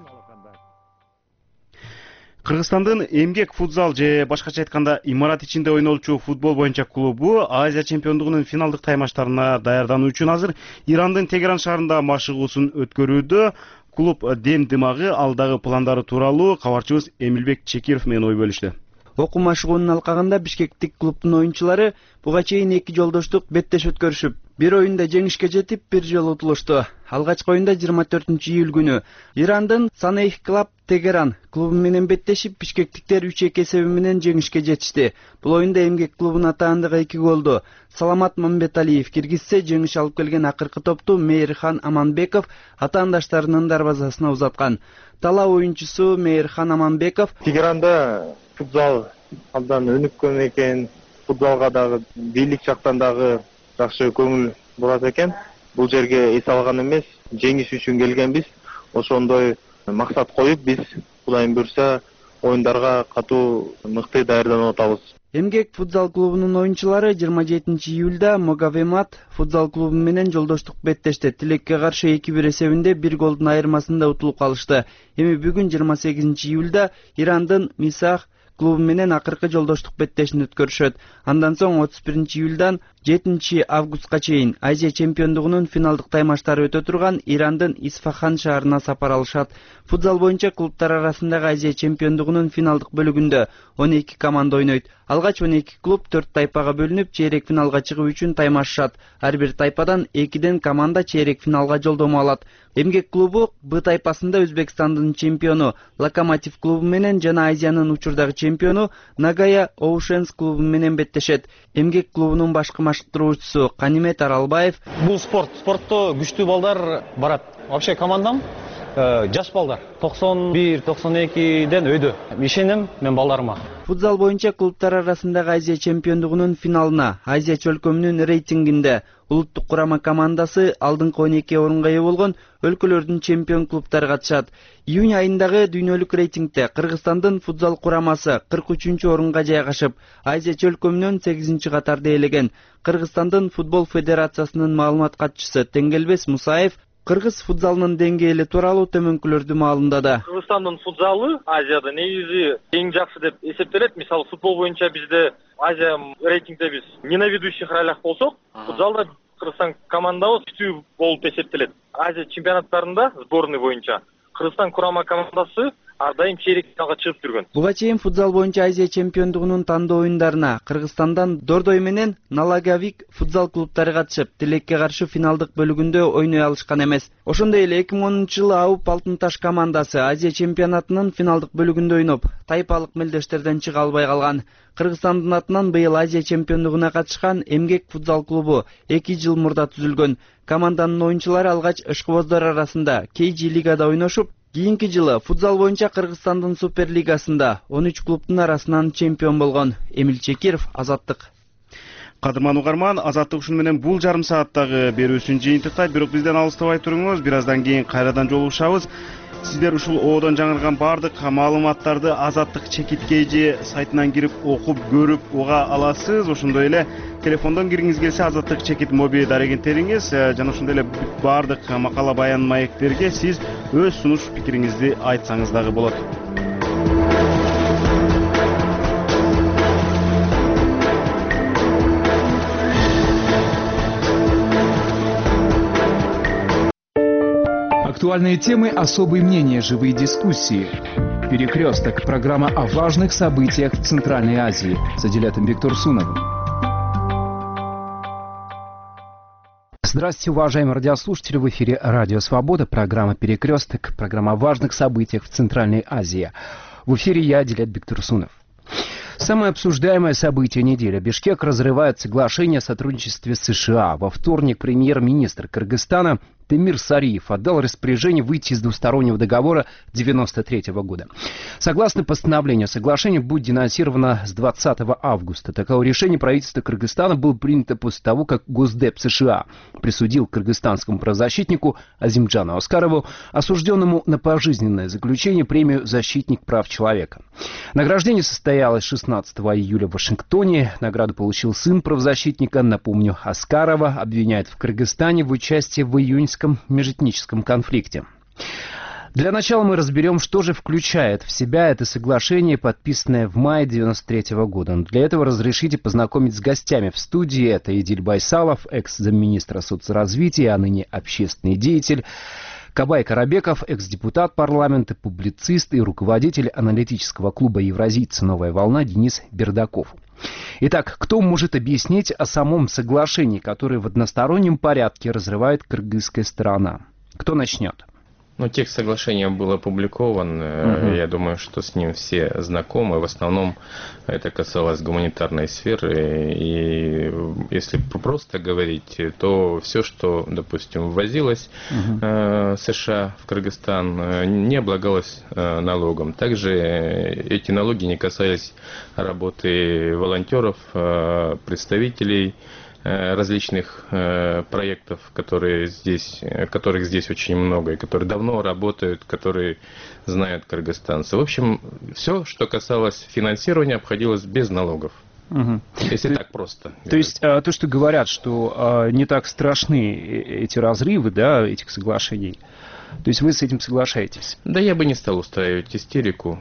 Кыргызстандын Эмгек футзал же башкача айтканда имарат ичинде ойнолчу футбол боюнча клубу Азия чемпиондугунун финалдык таймаштарына даярдануу үчүн азыр Ирандын Тегеран шаарында машыгуусун өткөрүүдө. Клуб дем дымагы алдагы пландары тууралуу кабарчыбыз Эмилбек Чекиров менен ой бөлүштү. Окуу машыгуунун алкагында бишкектик клубдун оюнчулары буга чейин эки жолдоштук беттеш өткөрүшүп, бир оюнда жеңишке жетип, бир жолу утулушту. Алгачкы оюнда жыйырма төртүнчү июль күнү Ирандын Санейх Клаб Тегеран клубу менен беттешип, бишкектиктер үч эки эсеби менен жеңишке жетишти. Бул оюнда Эмгек клубунун атаандыгы эки голду Саламат Мамбеталиев киргизсе, жеңиш алып келген акыркы топту Мейирхан Аманбеков атаандаштарынын дарбазасына узаткан. Талаа оюнчусу Мейирхан Аманбеков Тегеранда футзал абдан өнүккөн экен, футзалга дагы бийлик жактан дагы жакшы көңүл бурат экен. Бул жерге эс алган эмес, жеңиш үчүн келгенбиз. Ошондой максат коюп биз Кудайым буйрса оюндарга катуу мыкты даярданып атабыз. Эмгек футзал клубунун оюнчулары жыйырма жетинчи июлда Могавемат футзал клубу менен жолдоштук беттешти. Тилекке каршы эки бир эсебинде бир голдун айырмасында утулуп калышты. Эми бүгүн жыйырма сегизинчи июлда Ирандын Мисах клубу менен акыркы жолдоштук беттешин өткөрүшөт. Андан соң отуз биринчи июлдан жетинчи августка чейин Азия чемпиондугунун финалдык таймаштары өтө турган Ирандын Исфахан шаарына сапар алышат. Футзал боюнча клубтар арасындагы Азия чемпиондугунун финалдык бөлүгүндө он эки команда ойнойт. Алгач он эки клуб төрт тайпага бөлүнүп, чейрек финалга чыгуу үчүн таймашышат. Ар бир тайпадан экиден команда чейрек финалга жолдомо алат. Эмгек клубу Б тайпасында Өзбекстандын чемпиону Локомотив клубу менен жана Азиянын учурдагы чемпиону Нагая Оушенс клубу менен беттешет. Эмгек клубунун башкы машыктыруучусу Канимет Аралбаев: Бул спорт, спортто күчтүү балдар барат. Вообще командам жаш балдар токсон бир токсон экиден өйдө. Ишенем мен балдарыма. Футзал боюнча клубтар арасындагы Азия чемпиондугунун финалына Азия чөлкөмүнүн рейтингинде улуттук курама командасы алдыңкы он эки орунга ээ болгон өлкөлөрдүн чемпион клубтары катышат. Июнь айындагы дүйнөлүк рейтингде Кыргызстандын футзал курамасы кырк үчүнчү орунга жайгашып, Азия чөлкөмүнөн сегизинчи катарда ээлеген. Кыргызстандын футбол федерациясынын маалымат катчысы Теңгелбес Мусаев кыргыз футзалынын деңгээли тууралуу төмөнкүлөрдү маалымдады. Кыргызстандын футзалы Азияда негизи эң жакшы деп эсептелет. Мисалы футбол боюнча бизде Азия рейтингде биз не на ведущих ролях болсок, футзалда Кыргызстан командабыз күчтүү болуп эсептелет. Азия чемпионаттарында сборный боюнча Кыргызстан курама командасы ар дайым чейрек финалга чыгып жүргөн. Буга чейин футзал боюнча Азия чемпиондугунун тандоо оюндарына Кыргызстандан Дордой менен Налагавик футзал клубтары катышып, Тилекке каршы финалдык бөлүгүндө ойной алышкан эмес. Ошондой эле эки миң онунчу жылы Ауп Алтын Таш командасы Азия чемпионатынын финалдык бөлүгүндө ойноп, тайпалык мелдештерден чыга албай калган. Кыргызстандын атынан быйыл Азия чемпиондугуна катышкан Эмгек футзал клубу эки жыл мурда түзүлгөн. Команданын оюнчулары алгач ышкыбоздар арасында кей жи лигада ойношуп, кийинки жылы футзал боюнча Кыргызстандын Супер лигасында он үч клубтун арасынан чемпион болгон. Эмил Чекиров, Азаттык. Кадырман угарман, Азаттык ушуну менен бул жарым сааттагы берүүсүн жыйынтыктайт. Бирок бизден алыстабай туруңуз, бир аздан кийин кайрадан жолугушабыз. Сиздер ушул оодон жаңырган бардык маалыматтарды Азаттык чекиткейжи сайтынан кирип окуп, көрүп уга аласыз. Ошондой эле телефондон киргиңиз келсе Азаттык чекит моби дарегентериңиз жана ошондой эле бардык макала баян маектерге сиз өз сунуш пикириңизди айтсаңыз дагы болот. Актуальные темы, особые мнения, живые дискуссии. «Перекресток» – программа о важных событиях в Центральной Азии с Адилятом Бектурсуновым. Здравствуйте, уважаемые радиослушатели. В эфире Радио Свобода, программа «Перекресток», программа о важных событиях в Центральной Азии. В эфире я, Адилят Бектурсунов. Самое обсуждаемое событие недели. Бишкек разрывает соглашение о сотрудничестве с США. Во вторник премьер-министр Кыргызстана Темир Сариев отдал распоряжение выйти из двустороннего договора девяносто третьего года. Согласно постановлению, соглашение будет денонсировано с двадцатого августа. Такое решение правительства Кыргызстана было принято после того, как Госдеп США присудил кыргызстанскому правозащитнику Азимджану Аскарову, осужденному на пожизненное заключение, премию «Защитник прав человека». Награждение состоялось шестнадцатого июля в Вашингтоне. Награду получил сын правозащитника. Напомню, Аскарова обвиняют в Кыргызстане в участии в июньском межэтническом конфликте. Для начала мы разберем, что же включает в себя это соглашение, подписанное в мае девяносто третьего года. Но для этого разрешите познакомить с гостями в студии. Это Идиль Байсалов, экс-замминистра соцразвития, а ныне общественный деятель. Кабай Карабеков, экс-депутат парламента, публицист и руководитель аналитического клуба «Евразийцы. Новая волна» Денис Бердаков. Итак, кто может объяснить о самом соглашении, которое в одностороннем порядке разрывает кыргызская сторона? Кто начнет? Ну, текст соглашения был опубликован. Uh-huh. Я думаю, что с ним все знакомы. В основном это касалось гуманитарной сферы. И если просто говорить, то все, что, допустим, ввозилось uh-huh. э, США в Кыргызстан, не облагалось э, налогом. Также эти налоги не касались работы волонтеров, э, представителей различных э, проектов, которые здесь, которых здесь очень много, и которые давно работают, которые знают кыргызстанцы. В общем, все, что касалось финансирования, обходилось без налогов. Угу. Если то, так просто. То есть а, то, что говорят, что а, не так страшны эти разрывы, да, этих соглашений, то есть вы с этим соглашаетесь? Да, я бы не стал устраивать истерику.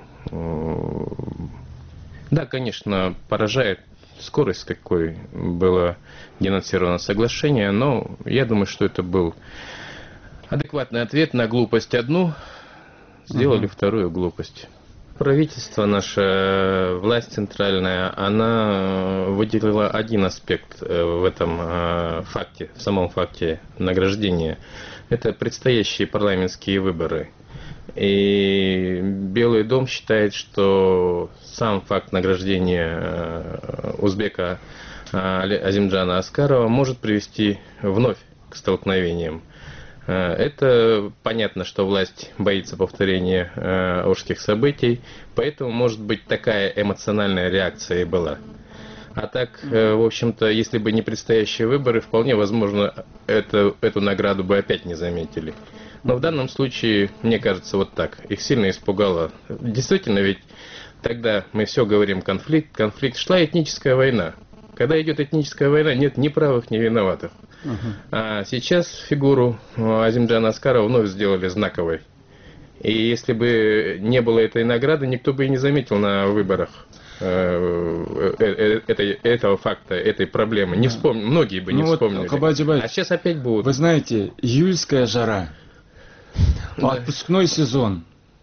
Да, конечно, поражает скорость, с какой было денонсировано соглашение, но я думаю, что это был адекватный ответ на глупость одну, сделали uh-huh. вторую глупость. Правительство, наша власть центральная, она выделила один аспект в этом факте, в самом факте награждения. Это предстоящие парламентские выборы. И Белый дом считает, что сам факт награждения узбека Азимджана Аскарова может привести вновь к столкновениям. Это понятно, что власть боится повторения орских событий, поэтому, может быть, такая эмоциональная реакция и была. А так, в общем-то, если бы не предстоящие выборы, вполне возможно, это, эту награду бы опять не заметили. Но в данном случае, мне кажется, вот так. Их сильно испугало. Действительно, ведь тогда мы все говорим конфликт, конфликт. Шла этническая война. Когда идет этническая война, нет ни правых, ни виноватых. Uh-huh. А сейчас фигуру Азимджана Аскарова вновь сделали знаковой. И если бы не было этой награды, никто бы и не заметил на выборах э, э, э, этого факта, этой проблемы. Не вспомнили, многие бы не ну вспомнили. Вот, а сейчас опять будут. Вы знаете, июльская жара. Да. Отпускной сезон.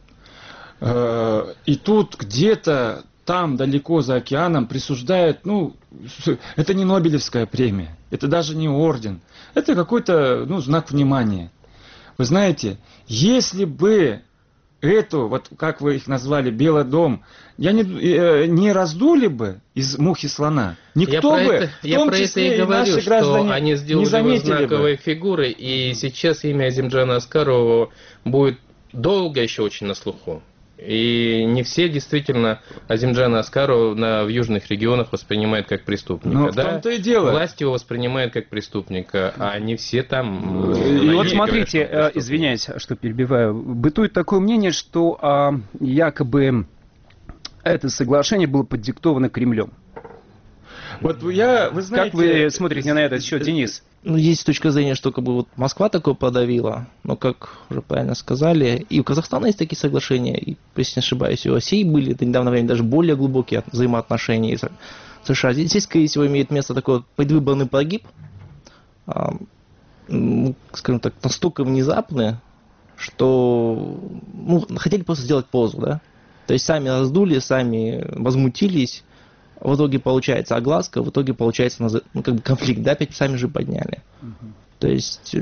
И тут где-то там, далеко за океаном, присуждают, ну, это не Нобелевская премия, это даже не орден, это какой-то, ну, знак внимания. Вы знаете, если бы эту, вот как вы их назвали, Белый дом, я не, э, не раздули бы из мухи слона, никто я бы, это, в том я про числе это и, и говорю, наши граждане, что они сделали не заметили его знаковой бы. фигурой, и сейчас имя Азимджана Аскарова будет долго еще очень на слуху. И не все действительно Азимджана Аскарова на, в южных регионах воспринимают как преступника. Но да? в том-то и дело. Власть его воспринимает как преступника, а не все там... И вот смотрите, говорят, извиняюсь, что перебиваю, бытует такое мнение, что а, якобы это соглашение было поддиктовано Кремлем. Вот я, вы знаете... Как вы смотрите на этот счет, Денис? Ну, есть точка зрения, что как бы вот Москва такое подавила, но, как уже правильно сказали, и у Казахстана есть такие соглашения, и, если не ошибаюсь, и у России были это недавно время даже более глубокие взаимоотношения с США. Здесь, здесь, скорее всего, имеет место такой вот предвыборный прогиб, а, ну, скажем так, настолько внезапный, что ну, хотели просто сделать позу, да. То есть сами раздули, сами возмутились, в итоге получается огласка, в итоге получается ну, как бы конфликт, да, опять сами же подняли. Uh-huh. То есть,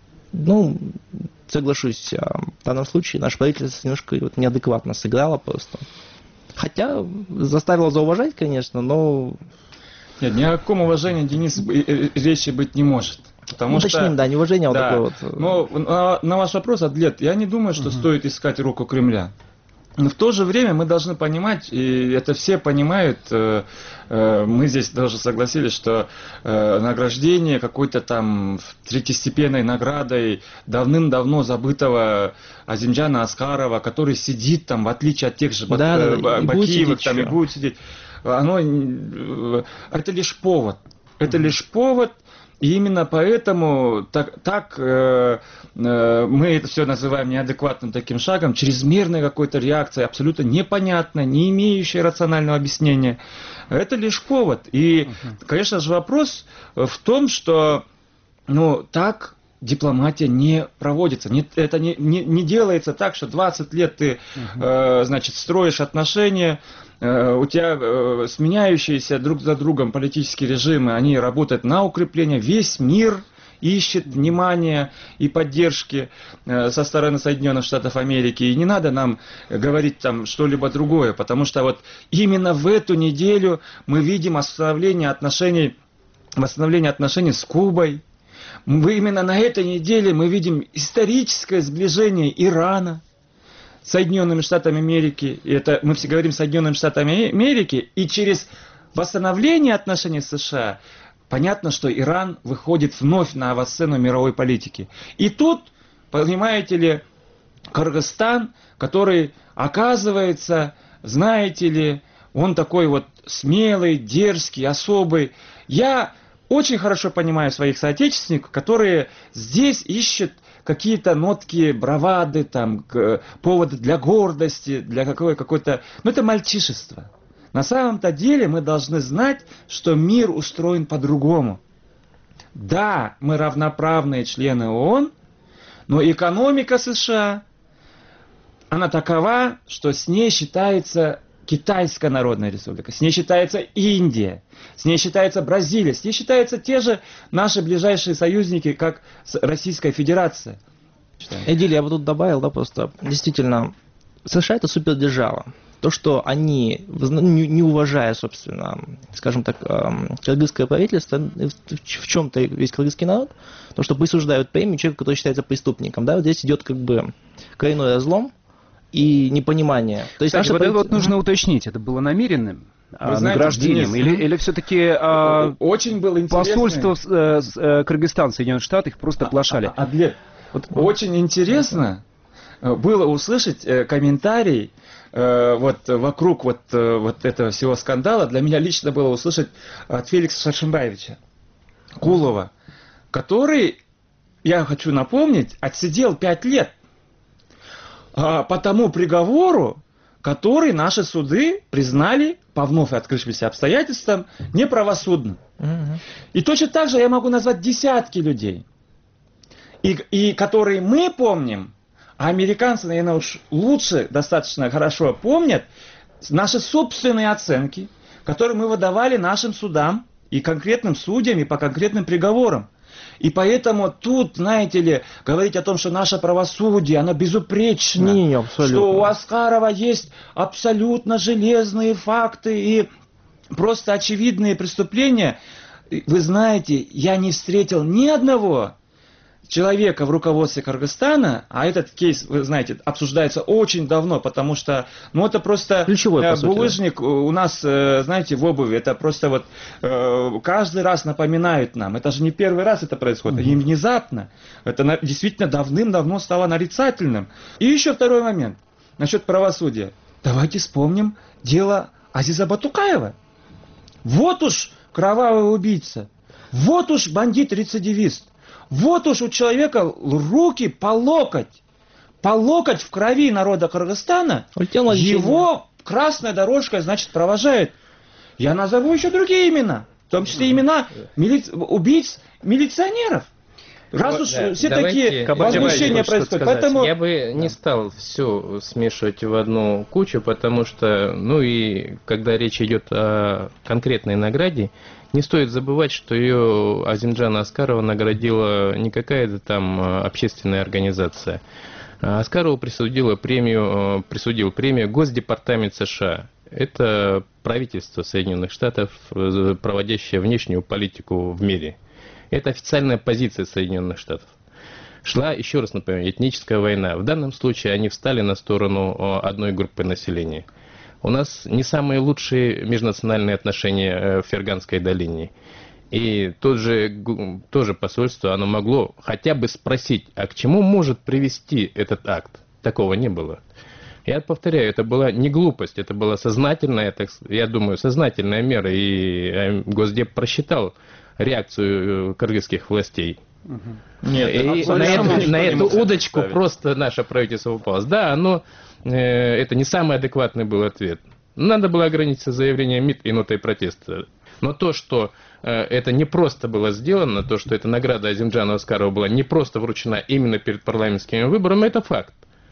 ну, соглашусь, в данном случае наше правительство немножко вот, неадекватно сыграло просто. Хотя заставило зауважать, конечно, но... Нет, ни о каком уважении, Денис, речи быть не может. Потому Уточним, что, да, неуважение, да, вот такое вот. Но на, на ваш вопрос, Адлет, я не думаю, что uh-huh. стоит искать руку Кремля. Но в то же время мы должны понимать, и это все понимают, э, э, мы здесь даже согласились, что э, награждение какой-то там третьестепенной наградой давным-давно забытого Азимджана Аскарова, который сидит там, в отличие от тех же Бак, да, э, да, Бакиевых, там, и будет сидеть, оно, э, это лишь повод, это лишь повод. И именно поэтому так, так э, э, мы это все называем неадекватным таким шагом, чрезмерной какой-то реакцией, абсолютно непонятной, не имеющей рационального объяснения. Это лишь повод. И, конечно же, вопрос в том, что ну, так дипломатия не проводится. Не, это не, не, не делается так, что двадцать лет ты э, значит, строишь отношения, у тебя э, сменяющиеся друг за другом политические режимы, они работают на укрепление, весь мир ищет внимания и поддержки э, со стороны Соединенных Штатов Америки, и не надо нам говорить там что-либо другое, потому что вот именно в эту неделю мы видим восстановление отношений, восстановление отношений с Кубой, мы, именно на этой неделе мы видим историческое сближение Ирана Соединенными Штатами Америки, и это мы все говорим Соединенными Штатами Америки, и через восстановление отношений с США, понятно, что Иран выходит вновь на авансцену мировой политики. И тут, понимаете ли, Кыргызстан, который, оказывается, знаете ли, он такой вот смелый, дерзкий, особый. Я очень хорошо понимаю своих соотечественников, которые здесь ищут какие-то нотки бравады, там, поводы для гордости, для какой- какой-то... Ну, это мальчишество. На самом-то деле мы должны знать, что мир устроен по-другому. Да, мы равноправные члены ООН, но экономика США, она такова, что с ней считается Китайская Народная Республика, с ней считается Индия, с ней считается Бразилия, с ней считаются те же наши ближайшие союзники, как Российская Федерация. Эдиль, я бы тут добавил, да, просто, действительно, США это супердержава. То, что они, не уважая, собственно, скажем так, кыргызское правительство, в чем-то весь кыргызский народ, то, что присуждают премию человеку, который считается преступником, да, вот здесь идет как бы коренной разлом и непонимание. То есть Кстати, вот, правительство... вот нужно уточнить, это было намеренным а, знаете, награждением, Денис, или, или все-таки а, очень было интересно. Посольство э, э, Кыргызстана, Соединенных Штатов их просто оплошали? А, а, Адлет, вот очень интересно было услышать э, комментарий э, вот вокруг вот, э, вот этого всего скандала. Для меня лично было услышать от Феликса Шаршембаевича Кулова, который, я хочу напомнить, отсидел пять лет э, по тому приговору, который наши суды признали по вновь открывшимся обстоятельствам неправосудным. Mm-hmm. И точно так же я могу назвать десятки людей, и, и которые мы помним, а американцы, наверное, уж лучше достаточно хорошо помнят наши собственные оценки, которые мы выдавали нашим судам и конкретным судьям, и по конкретным приговорам. И поэтому тут, знаете ли, говорить о том, что наше правосудие, оно безупречно, не, не, что у Аскарова есть абсолютно железные факты и просто очевидные преступления. Вы знаете, я не встретил ни одного человека в руководстве Кыргызстана, а этот кейс, вы знаете, обсуждается очень давно, потому что, ну, это просто ключевой, э, по сути, булыжник да. У нас, э, знаете, в обуви, это просто вот э, каждый раз напоминают нам, это же не первый раз это происходит, mm-hmm. и внезапно, это на, действительно давным-давно стало нарицательным. И еще второй момент, насчет правосудия. Давайте вспомним дело Азиза Батукаева. Вот уж кровавый убийца, вот уж бандит-рецидивист. Вот уж у человека руки по локоть, по локоть в крови народа Кыргызстана, его красная дорожка, значит, провожает. Я назову еще другие имена, в том числе имена мили... убийц милиционеров. Раз уж Да, все давайте- такие возмущения происходят, поэтому... Я бы не стал все смешивать в одну кучу, потому что, ну и когда речь идет о конкретной награде, не стоит забывать, что ее Азимджана Аскарова наградила не какая-то там общественная организация. Аскарову присудила премию, присудил премию Госдепартамент США. Это правительство Соединенных Штатов, проводящее внешнюю политику в мире. Это официальная позиция Соединенных Штатов. Шла, еще раз напомню, этническая война. В данном случае они встали на сторону одной группы населения. У нас не самые лучшие межнациональные отношения в Ферганской долине. И тот же, тоже посольство, оно могло хотя бы спросить, а к чему может привести этот акт? Такого не было. Я повторяю, это была не глупость, это была сознательная, так, я думаю, сознательная мера. И Госдеп просчитал реакцию кыргызских властей. Нет, и на, эту, на эту удочку ставить. Просто наше правительство попалось. Да, оно, э, это не самый адекватный был ответ. Надо было ограничиться заявлением МИД и нотой протеста. Но то, что э, это не просто было сделано, то, что эта награда Азимджана Аскарова была не просто вручена именно перед парламентскими выборами, это факт.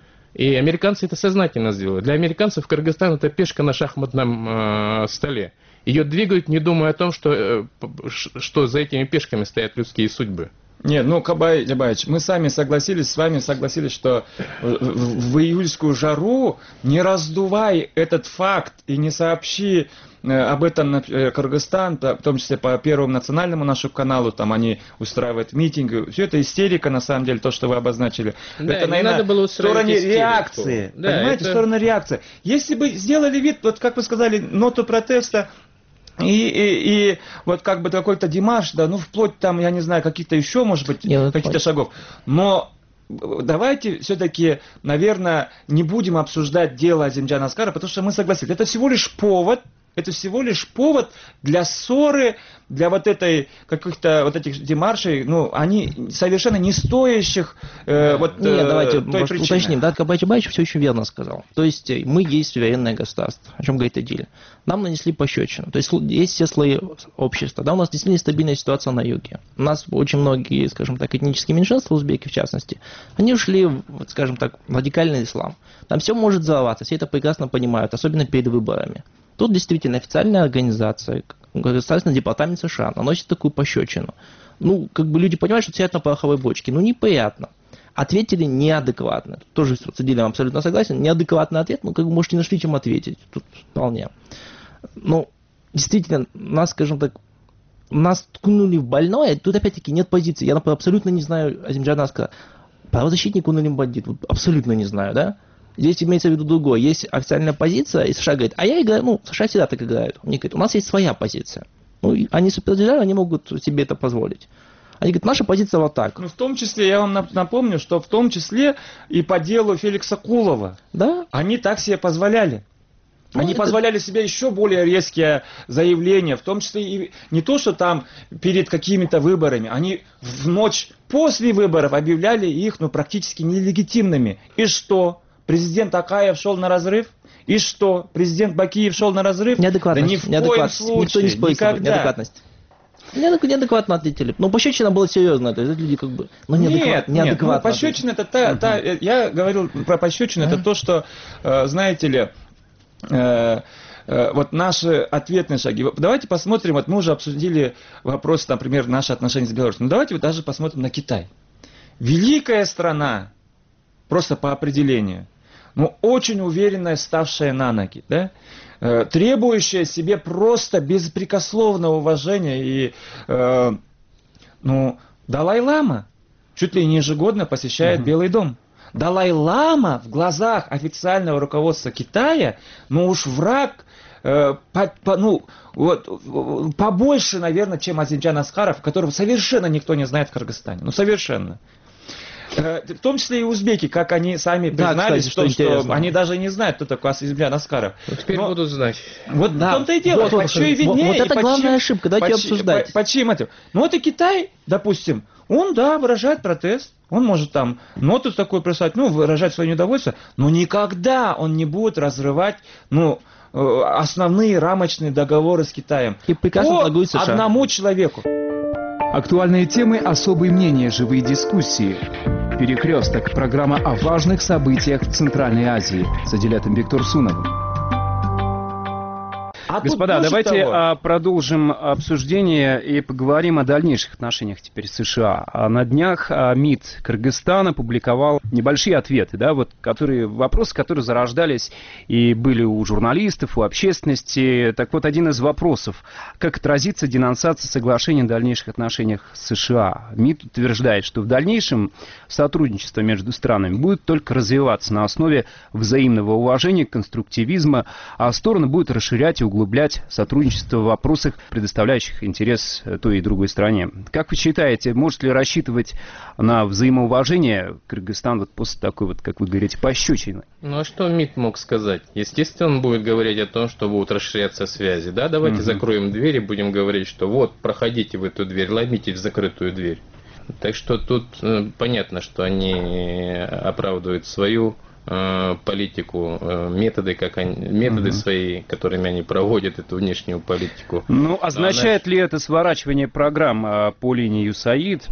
И американцы это сознательно сделали. Для американцев Кыргызстан это пешка на шахматном э, столе. Ее двигают, не думая о том, что, что за этими пешками стоят людские судьбы. Нет, ну, Кабай Лебаевич, мы сами согласились, с вами согласились, что в, в июльскую жару не раздувай этот факт и не сообщи об этом на Кыргызстан, в том числе по Первому национальному нашему каналу, там они устраивают митинги. Все это истерика, на самом деле, то, что вы обозначили. Да, это, наверное, надо было в стороне истерику. реакции. Да, понимаете, это... в сторону реакции. Если бы сделали вид, вот как вы сказали, ноту протеста, И, и, и вот как бы какой-то демарш, да, ну вплоть там, я не знаю, каких-то еще, может быть, каких-то шагов. Но давайте все-таки, наверное, не будем обсуждать дело Азимджана Аскарова, потому что мы согласились. Это всего лишь повод, это всего лишь повод для ссоры, для вот этой, каких-то вот этих демаршей, ну, они совершенно не стоящих э, вот Нет, э, давайте той причины. уточним, да, Кабай Чабаевич все еще верно сказал. То есть мы есть суверенное государство, о чем говорит Эдиль. Нам нанесли пощечину, то есть есть все слои общества, да, у нас действительно стабильная ситуация на юге. У нас очень многие, скажем так, этнические меньшинства, узбеки в частности, они ушли, вот, скажем так, в радикальный ислам. Там все может взорваться, все это прекрасно понимают, особенно перед выборами. Тут действительно официальная организация, государственный департамент США наносит такую пощечину. Ну, как бы люди понимают, что сидят на пороховой бочке. Ну, неприятно. Ответили неадекватно. Тут тоже с Эдилем абсолютно согласен. Неадекватный ответ, ну, как бы, может, не нашли, чем ответить. Тут вполне. Ну, действительно, нас, скажем так, нас ткнули в больное. Тут, опять-таки, нет позиции. Я, например, абсолютно не знаю Азимджана Аскарова. Правозащитник он или бандит? Вот абсолютно не знаю, да? Здесь имеется в виду другое. Есть официальная позиция, и США говорит, а я играю, ну, США всегда так играют. Они говорят, у нас есть своя позиция. Ну, они супердержавы, они могут себе это позволить. Они говорят, наша позиция вот так. Ну, в том числе, я вам напомню, что в том числе и по делу Феликса Кулова. Да? Они так себе позволяли. Ну, Они это... позволяли себе еще более резкие заявления, в том числе и не то, что там перед какими-то выборами, они в ночь после выборов объявляли их, ну, практически нелегитимными. И что? Президент Акаев шел на разрыв? И что? Президент Бакиев шел на разрыв? Неадекватность. Да ни в неадекватность. коем случае. Никто не спорит. Никогда. Неадекватность. Неадекватно ответили. Но пощечина была серьезная. То есть люди как бы... Ну, нет, нет. Ну, пощечина это та, угу. та... Я говорил про пощечину, угу. это то, что, знаете ли... Вот наши ответные шаги. Давайте посмотрим, вот мы уже обсудили вопрос, например, наши отношения с Беларусью. Но давайте вот даже посмотрим на Китай. Великая страна, просто по определению, но очень уверенная, ставшая на ноги, да? Требующая себе просто беспрекословного уважения. И, э, ну, Далай-лама чуть ли не ежегодно посещает угу. Белый дом. Далай-лама в глазах официального руководства Китая, ну уж враг, э, по, по, ну, вот, побольше, наверное, чем Азимджан Аскаров, которого совершенно никто не знает в Кыргызстане. Ну, совершенно. Э, в том числе и узбеки, как они сами признались, да, кстати, что, что, что они даже не знают, кто такой Азимджан Аскаров. Вот теперь Но, будут знать. Вот да. в том-то и дело. Вот, еще и виднее. Вот, вот это и главная чем, ошибка, давайте по, обсуждать. По, по чьим это? Ну вот и Китай, допустим, он, да, выражает протест. Он может там ноту такую прислать, ну, выражать свое недовольство, но никогда он не будет разрывать, ну, основные рамочные договоры с Китаем. И прекрасно торгует США. Одному человеку. Актуальные темы, особые мнения, живые дискуссии. «Перекресток» – программа о важных событиях в Центральной Азии с Адилятом Бектурсуновым. А Господа, давайте того. продолжим обсуждение и поговорим о дальнейших отношениях теперь с США. На днях МИД Кыргызстана опубликовал небольшие ответы, да, вот, которые, вопросы, которые зарождались и были у журналистов, у общественности. Так вот, один из вопросов: как отразится денонсация соглашения о дальнейших отношениях с США? МИД утверждает, что в дальнейшем сотрудничество между странами будет только развиваться на основе взаимного уважения, конструктивизма, а стороны будут расширять и углублять сотрудничество в вопросах, предоставляющих интерес той и другой стране. Как вы считаете, может ли рассчитывать на взаимоуважение Кыргызстан вот после такой вот, как вы говорите, пощечины? Ну а что МИД мог сказать? Естественно, он будет говорить о том, что будут расширяться связи. Да, давайте угу. закроем дверь и будем говорить, что вот, проходите в эту дверь, ломите в закрытую дверь. Так что тут э, понятно, что они оправдывают свою политику, методы, как они, методы угу. свои, которыми они проводят эту внешнюю политику. Ну, означает она... ли это сворачивание программ по линии ЮСАИД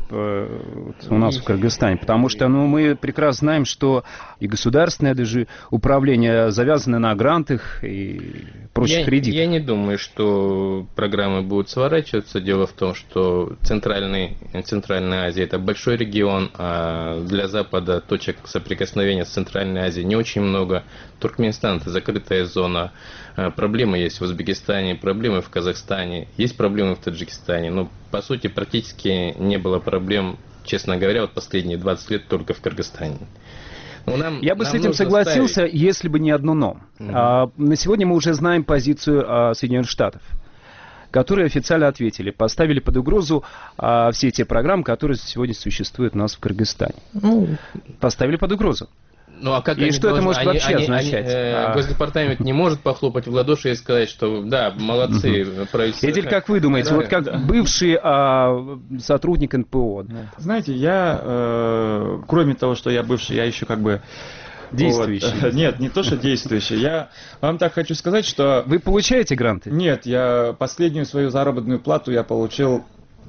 у нас в Кыргызстане? Потому что, ну, мы прекрасно знаем, что и государственное даже управление завязано на грантах и прочих я, кредитах. Я не думаю, что программы будут сворачиваться. Дело в том, что Центральный, Центральная Азия — это большой регион, а для Запада точек соприкосновения с Центральной Азии не очень много. Туркменистан — это закрытая зона. Проблемы есть в Узбекистане, проблемы в Казахстане, есть проблемы в Таджикистане. Но, по сути, практически не было проблем, честно говоря, вот последние двадцать лет только в Кыргызстане. Но нам, Я бы с этим согласился, ставить... если бы не одно «но». Угу. А, на сегодня мы уже знаем позицию а, Соединенных Штатов, которые официально ответили, поставили под угрозу а, все те программы, которые сегодня существуют у нас в Кыргызстане. Ну, поставили под угрозу. Ну, а как и они что должны... это может они, вообще они, означать? Они, э, а... Госдепартамент не может похлопать в ладоши и сказать, что да, молодцы. Угу. Эдиль, как вы думаете, да, вот как да. бывший а, сотрудник эн пэ о? Знаете, я, э, кроме того, что я бывший, я еще как бы... Действующий? Вот. Нет, не то, что действующий. Я вам так хочу сказать, что... Вы получаете гранты? Нет, я последнюю свою заработную плату я получил,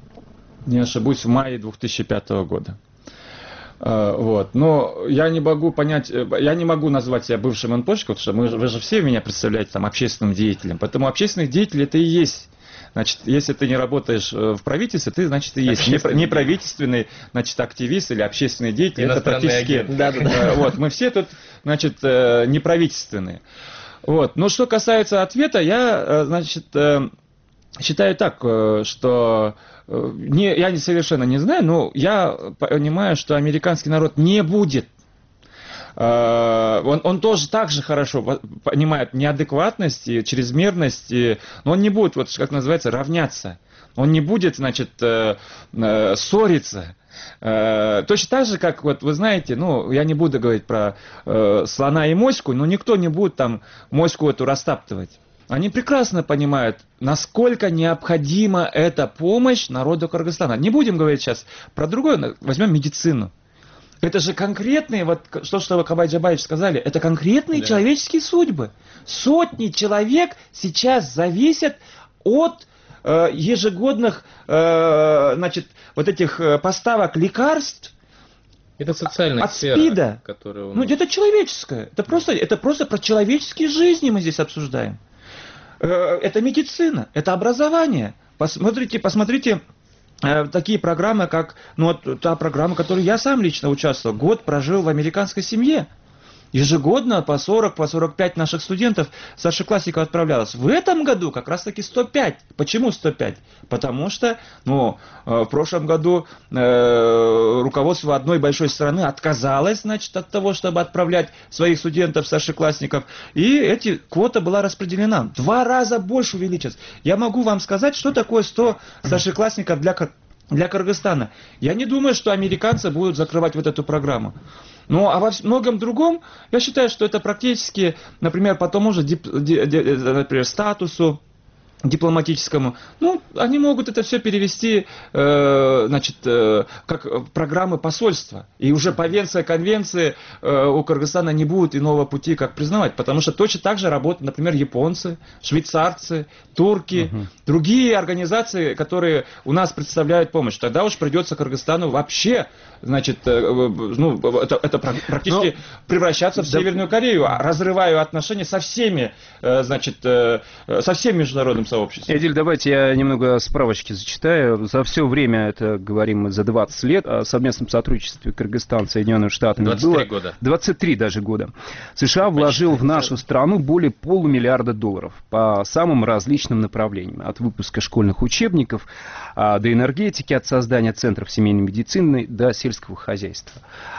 не ошибусь, в мае две тысячи пятого года. Вот. Но я не могу понять, я не могу назвать себя бывшим эн пэ о-шником, потому что мы, вы же все меня представляете там общественным деятелем. Поэтому общественный деятель — это и есть. Значит, если ты не работаешь в правительстве, ты, значит, и есть не правительственный, значит, активист или общественный деятель. Это практически... Да, да, да. Вот, мы все тут, значит, неправительственные. Вот. Но что касается ответа, я, значит, считаю так, что... Не, я не совершенно не знаю, но я понимаю, что американский народ не будет. Он, он тоже так же хорошо понимает неадекватность и чрезмерность, и, но он не будет, вот как называется, равняться. Он не будет, значит, ссориться. Точно так же, как, вот вы знаете, ну, я не буду говорить про слона и моську, но никто не будет там моську эту растаптывать. Они прекрасно понимают, насколько необходима эта помощь народу Кыргызстана. Не будем говорить сейчас про другое, возьмем медицину. Это же конкретные, вот что, что вы, Кабай Джабаевич, сказали, это конкретные да. человеческие судьбы. Сотни человек сейчас зависят от э, ежегодных э, значит, вот этих поставок лекарств. Это социальная от сфера, СПИДа. Которую... Ну, это человеческое. Это просто, это просто про человеческие жизни мы здесь обсуждаем. Это медицина, это образование. Посмотрите, посмотрите э, такие программы, как ну, вот, та программа, в которой я сам лично участвовал. Год прожил в американской семье. Ежегодно по сорок, по сорок пять наших студентов, старшеклассников отправлялось. В этом году как раз таки сто пять. Почему сто пять? Потому что ну, в прошлом году э, руководство одной большой страны отказалось, значит, от того, чтобы отправлять своих студентов, старшеклассников. И эти квота была распределена. Два раза больше увеличилась. Я могу вам сказать, что такое сто старшеклассников для, для Кыргызстана. Я не думаю, что американцы будут закрывать вот эту программу. Ну, а во многом другом, я считаю, что это практически, например, по тому же, дип, ди, ди, например, статусу, дипломатическому, ну, они могут это все перевести, э, значит, э, как программы посольства. И уже по Венской конвенции э, у Кыргызстана не будет иного пути, как признавать. Потому что точно так же работают, например, японцы, швейцарцы, турки, угу. другие организации, которые у нас представляют помощь. Тогда уж придется Кыргызстану вообще, значит, э, ну, это, это практически Но... превращаться в да... Северную Корею, разрывая отношения со всеми, э, значит, э, со всем международным сообществом. Эдиль, давайте я немного справочки зачитаю. За все время, это говорим мы за двадцать лет, о совместном сотрудничестве Кыргызстана с Соединенными Штатами двадцать три было года. двадцать три даже года. США вложил в нашу страну более полумиллиарда долларов по самым различным направлениям. От выпуска школьных учебников до энергетики, от создания центров семейной медицины до сельского хозяйства.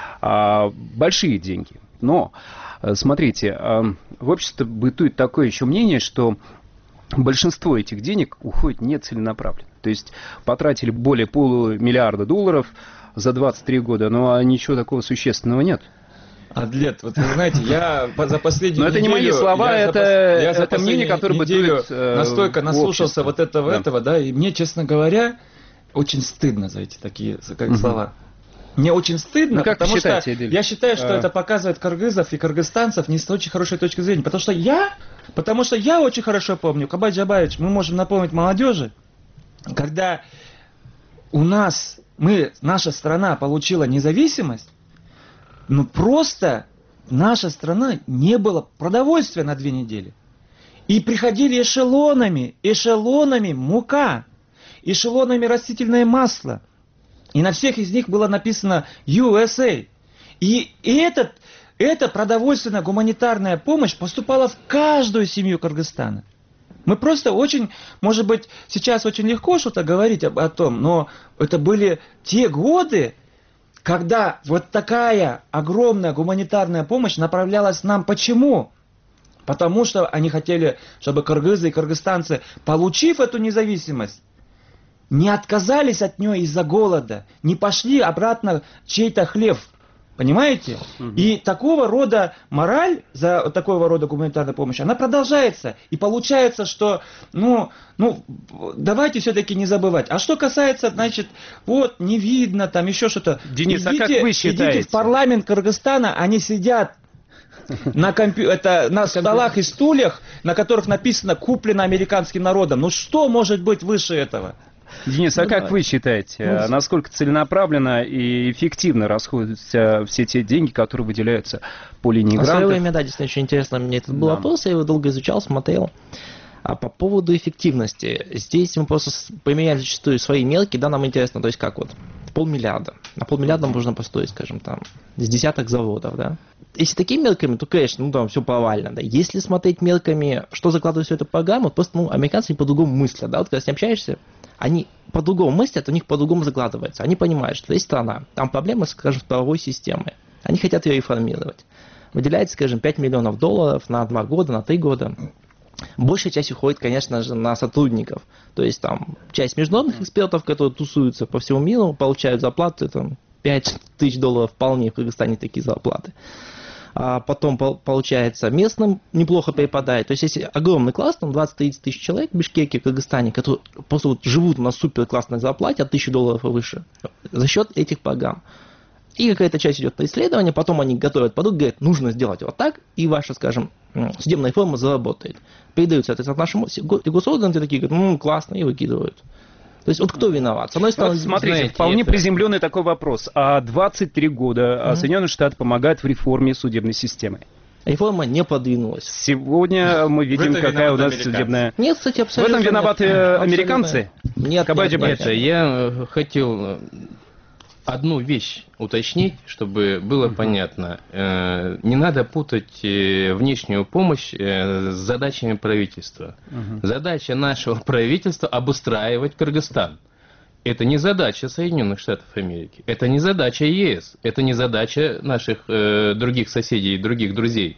Большие деньги. Но, смотрите, в обществе бытует такое еще мнение, что большинство этих денег уходит нецеленаправленно. То есть потратили более полумиллиарда долларов за двадцать три года, но ничего такого существенного нет. Адлет, вот вы знаете, я за последнюю Но это неделю... не мои слова, я это, за, я это мнение, которое бытует э, настолько наслушался вот этого, да. этого, да, и мне, честно говоря, очень стыдно за эти такие как, угу. слова. Мне очень стыдно, ну, как потому считаете, что Эдиль? я считаю, что а... это показывает кыргызов и кыргызстанцев не с очень хорошей точки зрения. Потому что я, потому что я очень хорошо помню, Кабай Джабаевич, мы можем напомнить молодежи, когда у нас, мы, наша страна получила независимость, ну просто наша страна не было продовольствия на две недели. И приходили эшелонами, эшелонами мука, эшелонами растительное масло. И на всех из них было написано ю эс эй. И этот, эта продовольственная гуманитарная помощь поступала в каждую семью Кыргызстана. Мы просто очень, может быть, сейчас очень легко что-то говорить об, о том, но это были те годы, когда вот такая огромная гуманитарная помощь направлялась нам. Почему? Потому что они хотели, чтобы кыргызы и кыргызстанцы, получив эту независимость, не отказались от нее из-за голода, не пошли обратно в чей-то хлев. Понимаете? Угу. И такого рода мораль за такого рода гуманитарной помощи, она продолжается. И получается, что, ну, ну давайте все-таки не забывать. А что касается, значит, вот, не видно, там еще что-то. Денис, идите, а как вы считаете? Идите в парламент Кыргызстана, они сидят на, компью... это, на столах и стульях, на которых написано «куплено американским народом». Ну что может быть выше этого? Денис, а ну, как давай. вы считаете, ну, насколько целенаправленно и эффективно расходуются все те деньги, которые выделяются по линии грантов? В свое время, да, действительно, очень интересно мне этот был да. вопрос, я его долго изучал, смотрел. А по поводу эффективности, здесь мы просто поменяли зачастую свои мелкие, да, нам интересно, то есть как вот, полмиллиарда. На полмиллиарда можно построить, скажем, там, с десяток заводов, да. Если такими мелкими, то, конечно, ну там все повально, да. Если смотреть мелкими, что закладывает всю эту программу, просто, ну, американцы по-другому мыслят, да, вот когда с ними общаешься, они по-другому мыслят, у них по-другому закладывается. Они понимают, что есть страна, там проблемы, скажем, с правовой системой. Они хотят ее реформировать. Выделяется, скажем, пять миллионов долларов на два года, на три года. Большая часть уходит, конечно же, на сотрудников. То есть там часть международных экспертов, которые тусуются по всему миру, получают зарплаты, там, пять тысяч долларов вполне в Кыргызстане такие зарплаты. А потом, получается, местным неплохо преподает. То есть, если огромный класс, там двадцать-тридцать тысяч человек в Бишкеке, в Кыргызстане, которые просто вот живут на супер классной зарплате от тысячи долларов и выше, за счет этих программ. И какая-то часть идет на исследование, потом они готовят продукт, говорят, нужно сделать вот так, и ваша, скажем, судебная реформа заработает. Передают, соответственно, нашему госорганам, те такие говорят, ну, классно, и выкидывают. То есть, вот кто виноват? С одной стороны, вот смотрите, знаете, вполне это... приземленный такой вопрос. А двадцать три года mm-hmm. Соединенные Штаты помогают в реформе судебной системы. Реформа не подвинулась. Сегодня мы видим, какая у нас американцы. Судебная... Нет, кстати, абсолютно. В этом виноваты нет. американцы? Нет, Кабай нет, нет, нет. Я хотел одну вещь уточнить, чтобы было mm-hmm. понятно. Не надо путать внешнюю помощь с задачами правительства. Mm-hmm. Задача нашего правительства – обустраивать Кыргызстан. Это не задача Соединенных Штатов Америки, это не задача е эс, это не задача наших э, других соседей и других друзей.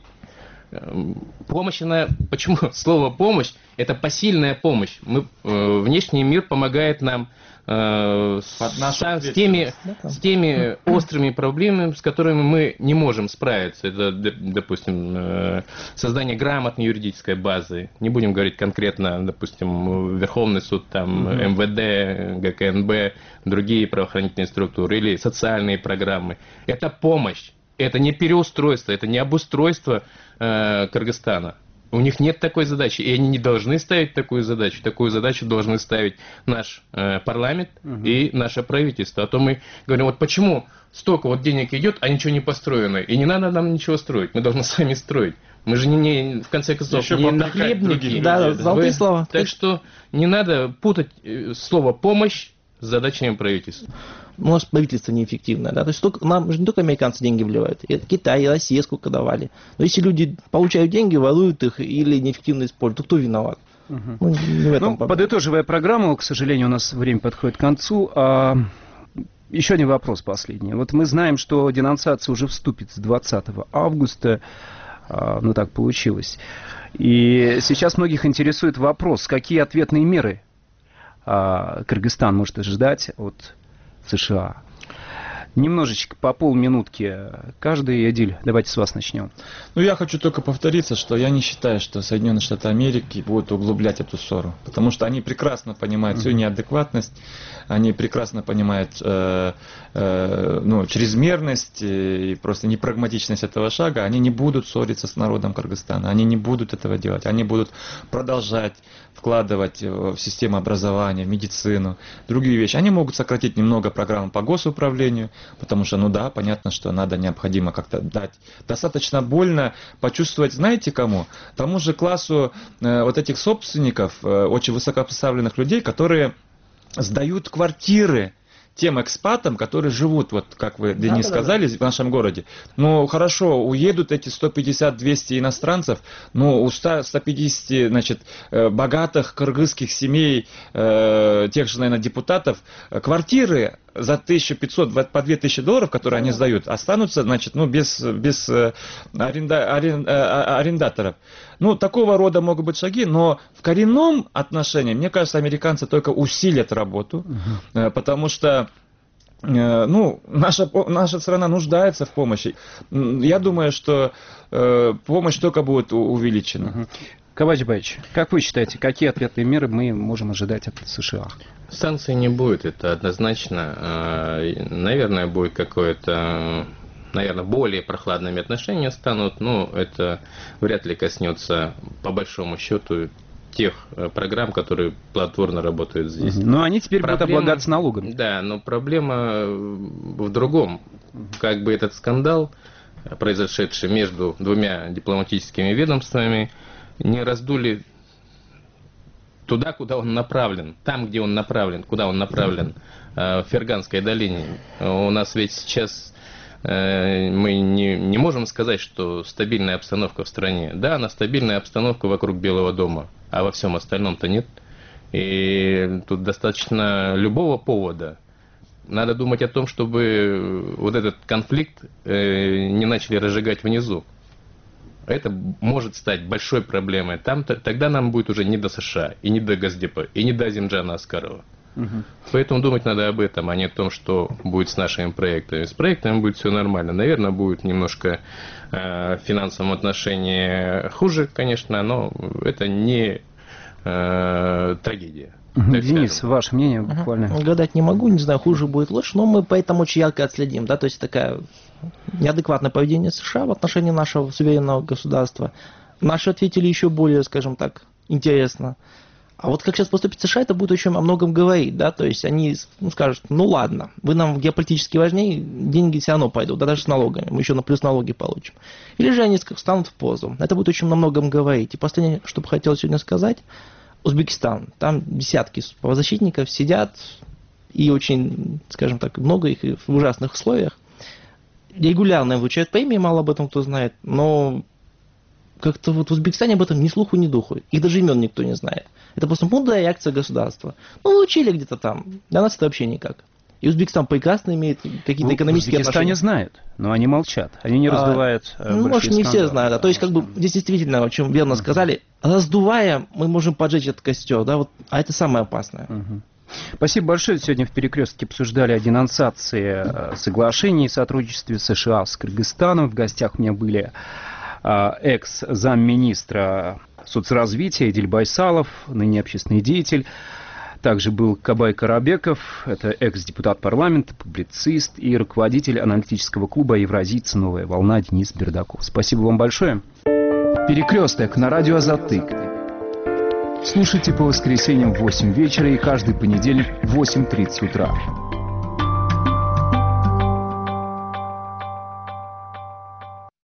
Помощь, она, почему слово помощь, это посильная помощь. Мы, э, внешний мир помогает нам э, с, с теми, с теми острыми проблемами, с которыми мы не можем справиться. Это, допустим, э, создание грамотной юридической базы. Не будем говорить конкретно, допустим, Верховный суд, там, эм вэ дэ, гэ ка эн бэ, другие правоохранительные структуры или социальные программы. Это помощь. Это не переустройство, это не обустройство э, Кыргызстана. У них нет такой задачи, и они не должны ставить такую задачу. Такую задачу должны ставить наш э, парламент угу. и наше правительство. А то мы говорим, вот почему столько вот денег идет, а ничего не построено. И не надо нам ничего строить, мы должны сами строить. Мы же не, не в конце концов, еще не нахлебники. Да, золотые слова. Так что не надо путать слово «помощь» с задачами правительства. У нас правительство неэффективное, да, то есть только, нам же не только американцы деньги вливают, и Китай, и Россия сколько давали. Но если люди получают деньги, воруют их или неэффективно используют, то кто виноват? Угу. Ну, не в этом ну, подытоживая программу, к сожалению, у нас время подходит к концу. А, еще один вопрос последний. Вот мы знаем, что денонсация уже вступит с двадцатого августа, а, ну так получилось. И сейчас многих интересует вопрос, какие ответные меры а, Кыргызстан может ожидать от США. Немножечко, по полминутки каждый. Эдиль, давайте с вас начнем. Ну, я хочу только повториться, что я не считаю, что Соединенные Штаты Америки будут углублять эту ссору. Потому что они прекрасно понимают mm-hmm. всю неадекватность, они прекрасно понимают э, э, ну, чрезмерность и просто непрагматичность этого шага. Они не будут ссориться с народом Кыргызстана, они не будут этого делать. Они будут продолжать вкладывать в систему образования, в медицину, другие вещи. Они могут сократить немного программу по госуправлению, потому что, ну да, понятно, что надо, необходимо как-то дать. Достаточно больно почувствовать, знаете кому? Тому же классу э, вот этих собственников, э, очень высокопоставленных людей, которые сдают квартиры тем экспатам, которые живут, вот как вы, Денис, да, сказали, да, да. в нашем городе. Ну, хорошо, уедут эти сто пятьдесят - двести иностранцев, но у ста - ста пятидесяти, значит, богатых кыргызских семей, э, тех же, наверное, депутатов, квартиры за тысячу пятьсот, по две тысячи долларов, которые они сдают, останутся, значит, ну, без, без аренда, арен, арендаторов. Ну, такого рода могут быть шаги, но в коренном отношении, мне кажется, американцы только усилят работу, угу. потому что ну, наша, наша страна нуждается в помощи. Я думаю, что помощь только будет увеличена. Угу. Кабач Баич, как вы считаете, какие ответные меры мы можем ожидать от США? Санкций не будет, это однозначно. Наверное, будет какое-то, наверное, более прохладными отношения станут, но это вряд ли коснется, по большому счету, тех программ, которые плодотворно работают здесь. Но они теперь проблема, будут облагаться налогами. Да, но проблема в другом. Как бы этот скандал, произошедший между двумя дипломатическими ведомствами, не раздули туда, куда он направлен, там, где он направлен, куда он направлен, в Ферганской долине. У нас ведь сейчас мы не, не можем сказать, что стабильная обстановка в стране. Да, она стабильная обстановка вокруг Белого дома, а во всем остальном-то нет. И тут достаточно любого повода. Надо думать о том, чтобы вот этот конфликт не начали разжигать внизу. Это может стать большой проблемой. Там, тогда нам будет уже не до США, и не до Госдепа, и не до Азимджана Аскарова. Угу. Поэтому думать надо об этом, а не о том, что будет с нашими проектами. С проектами будет все нормально. Наверное, будет немножко э, в финансовом отношении хуже, конечно, но это не э, трагедия. Денис, скажем. Ваше мнение буквально? Uh-huh. Гадать не могу, не знаю, хуже будет, лучше, но мы поэтому очень ярко отследим, да, то есть такая неадекватное поведение США в отношении нашего суверенного государства. Наши ответили еще более, скажем так, интересно. А вот как сейчас поступит США, это будет очень о многом говорить, да, то есть они ну, скажут, ну ладно, вы нам геополитически важнее, деньги все равно пойдут, да даже с налогами, мы еще на плюс налоги получим. Или же они станут в позу, это будет очень о многом говорить. И последнее, что бы хотел сегодня сказать, Узбекистан, там десятки правозащитников сидят, и очень, скажем так, много их в ужасных условиях. Регулярно вручают премии, мало об этом кто знает, но как-то вот в Узбекистане об этом ни слуху, ни духу. Их даже имен никто не знает. Это просто мудрая реакция государства. Ну, учили где-то там. Для нас это вообще никак. И Узбекистан прекрасно имеет какие-то экономические отношения. В Узбекистане знают, но они молчат. Они не раздувают а, Ну, может, не все знают. Да. То есть, как бы, здесь действительно, о чем верно uh-huh. сказали, раздувая, мы можем поджечь этот костер, да, вот, а это самое опасное. Uh-huh. Спасибо большое. Сегодня в «Перекрестке» обсуждали о денонсации соглашений о сотрудничестве США с Кыргызстаном. В гостях у меня были экс-замминистра соцразвития Эдиль Байсалов, ныне общественный деятель. Также был Кабай Карабеков, это экс-депутат парламента, публицист и руководитель аналитического клуба «Евразийцы. Новая волна» Денис Бердаков. Спасибо вам большое. «Перекресток» на радио «Азатык». Слушайте по воскресеньям в восемь вечера и каждый понедельник в восемь тридцать утра.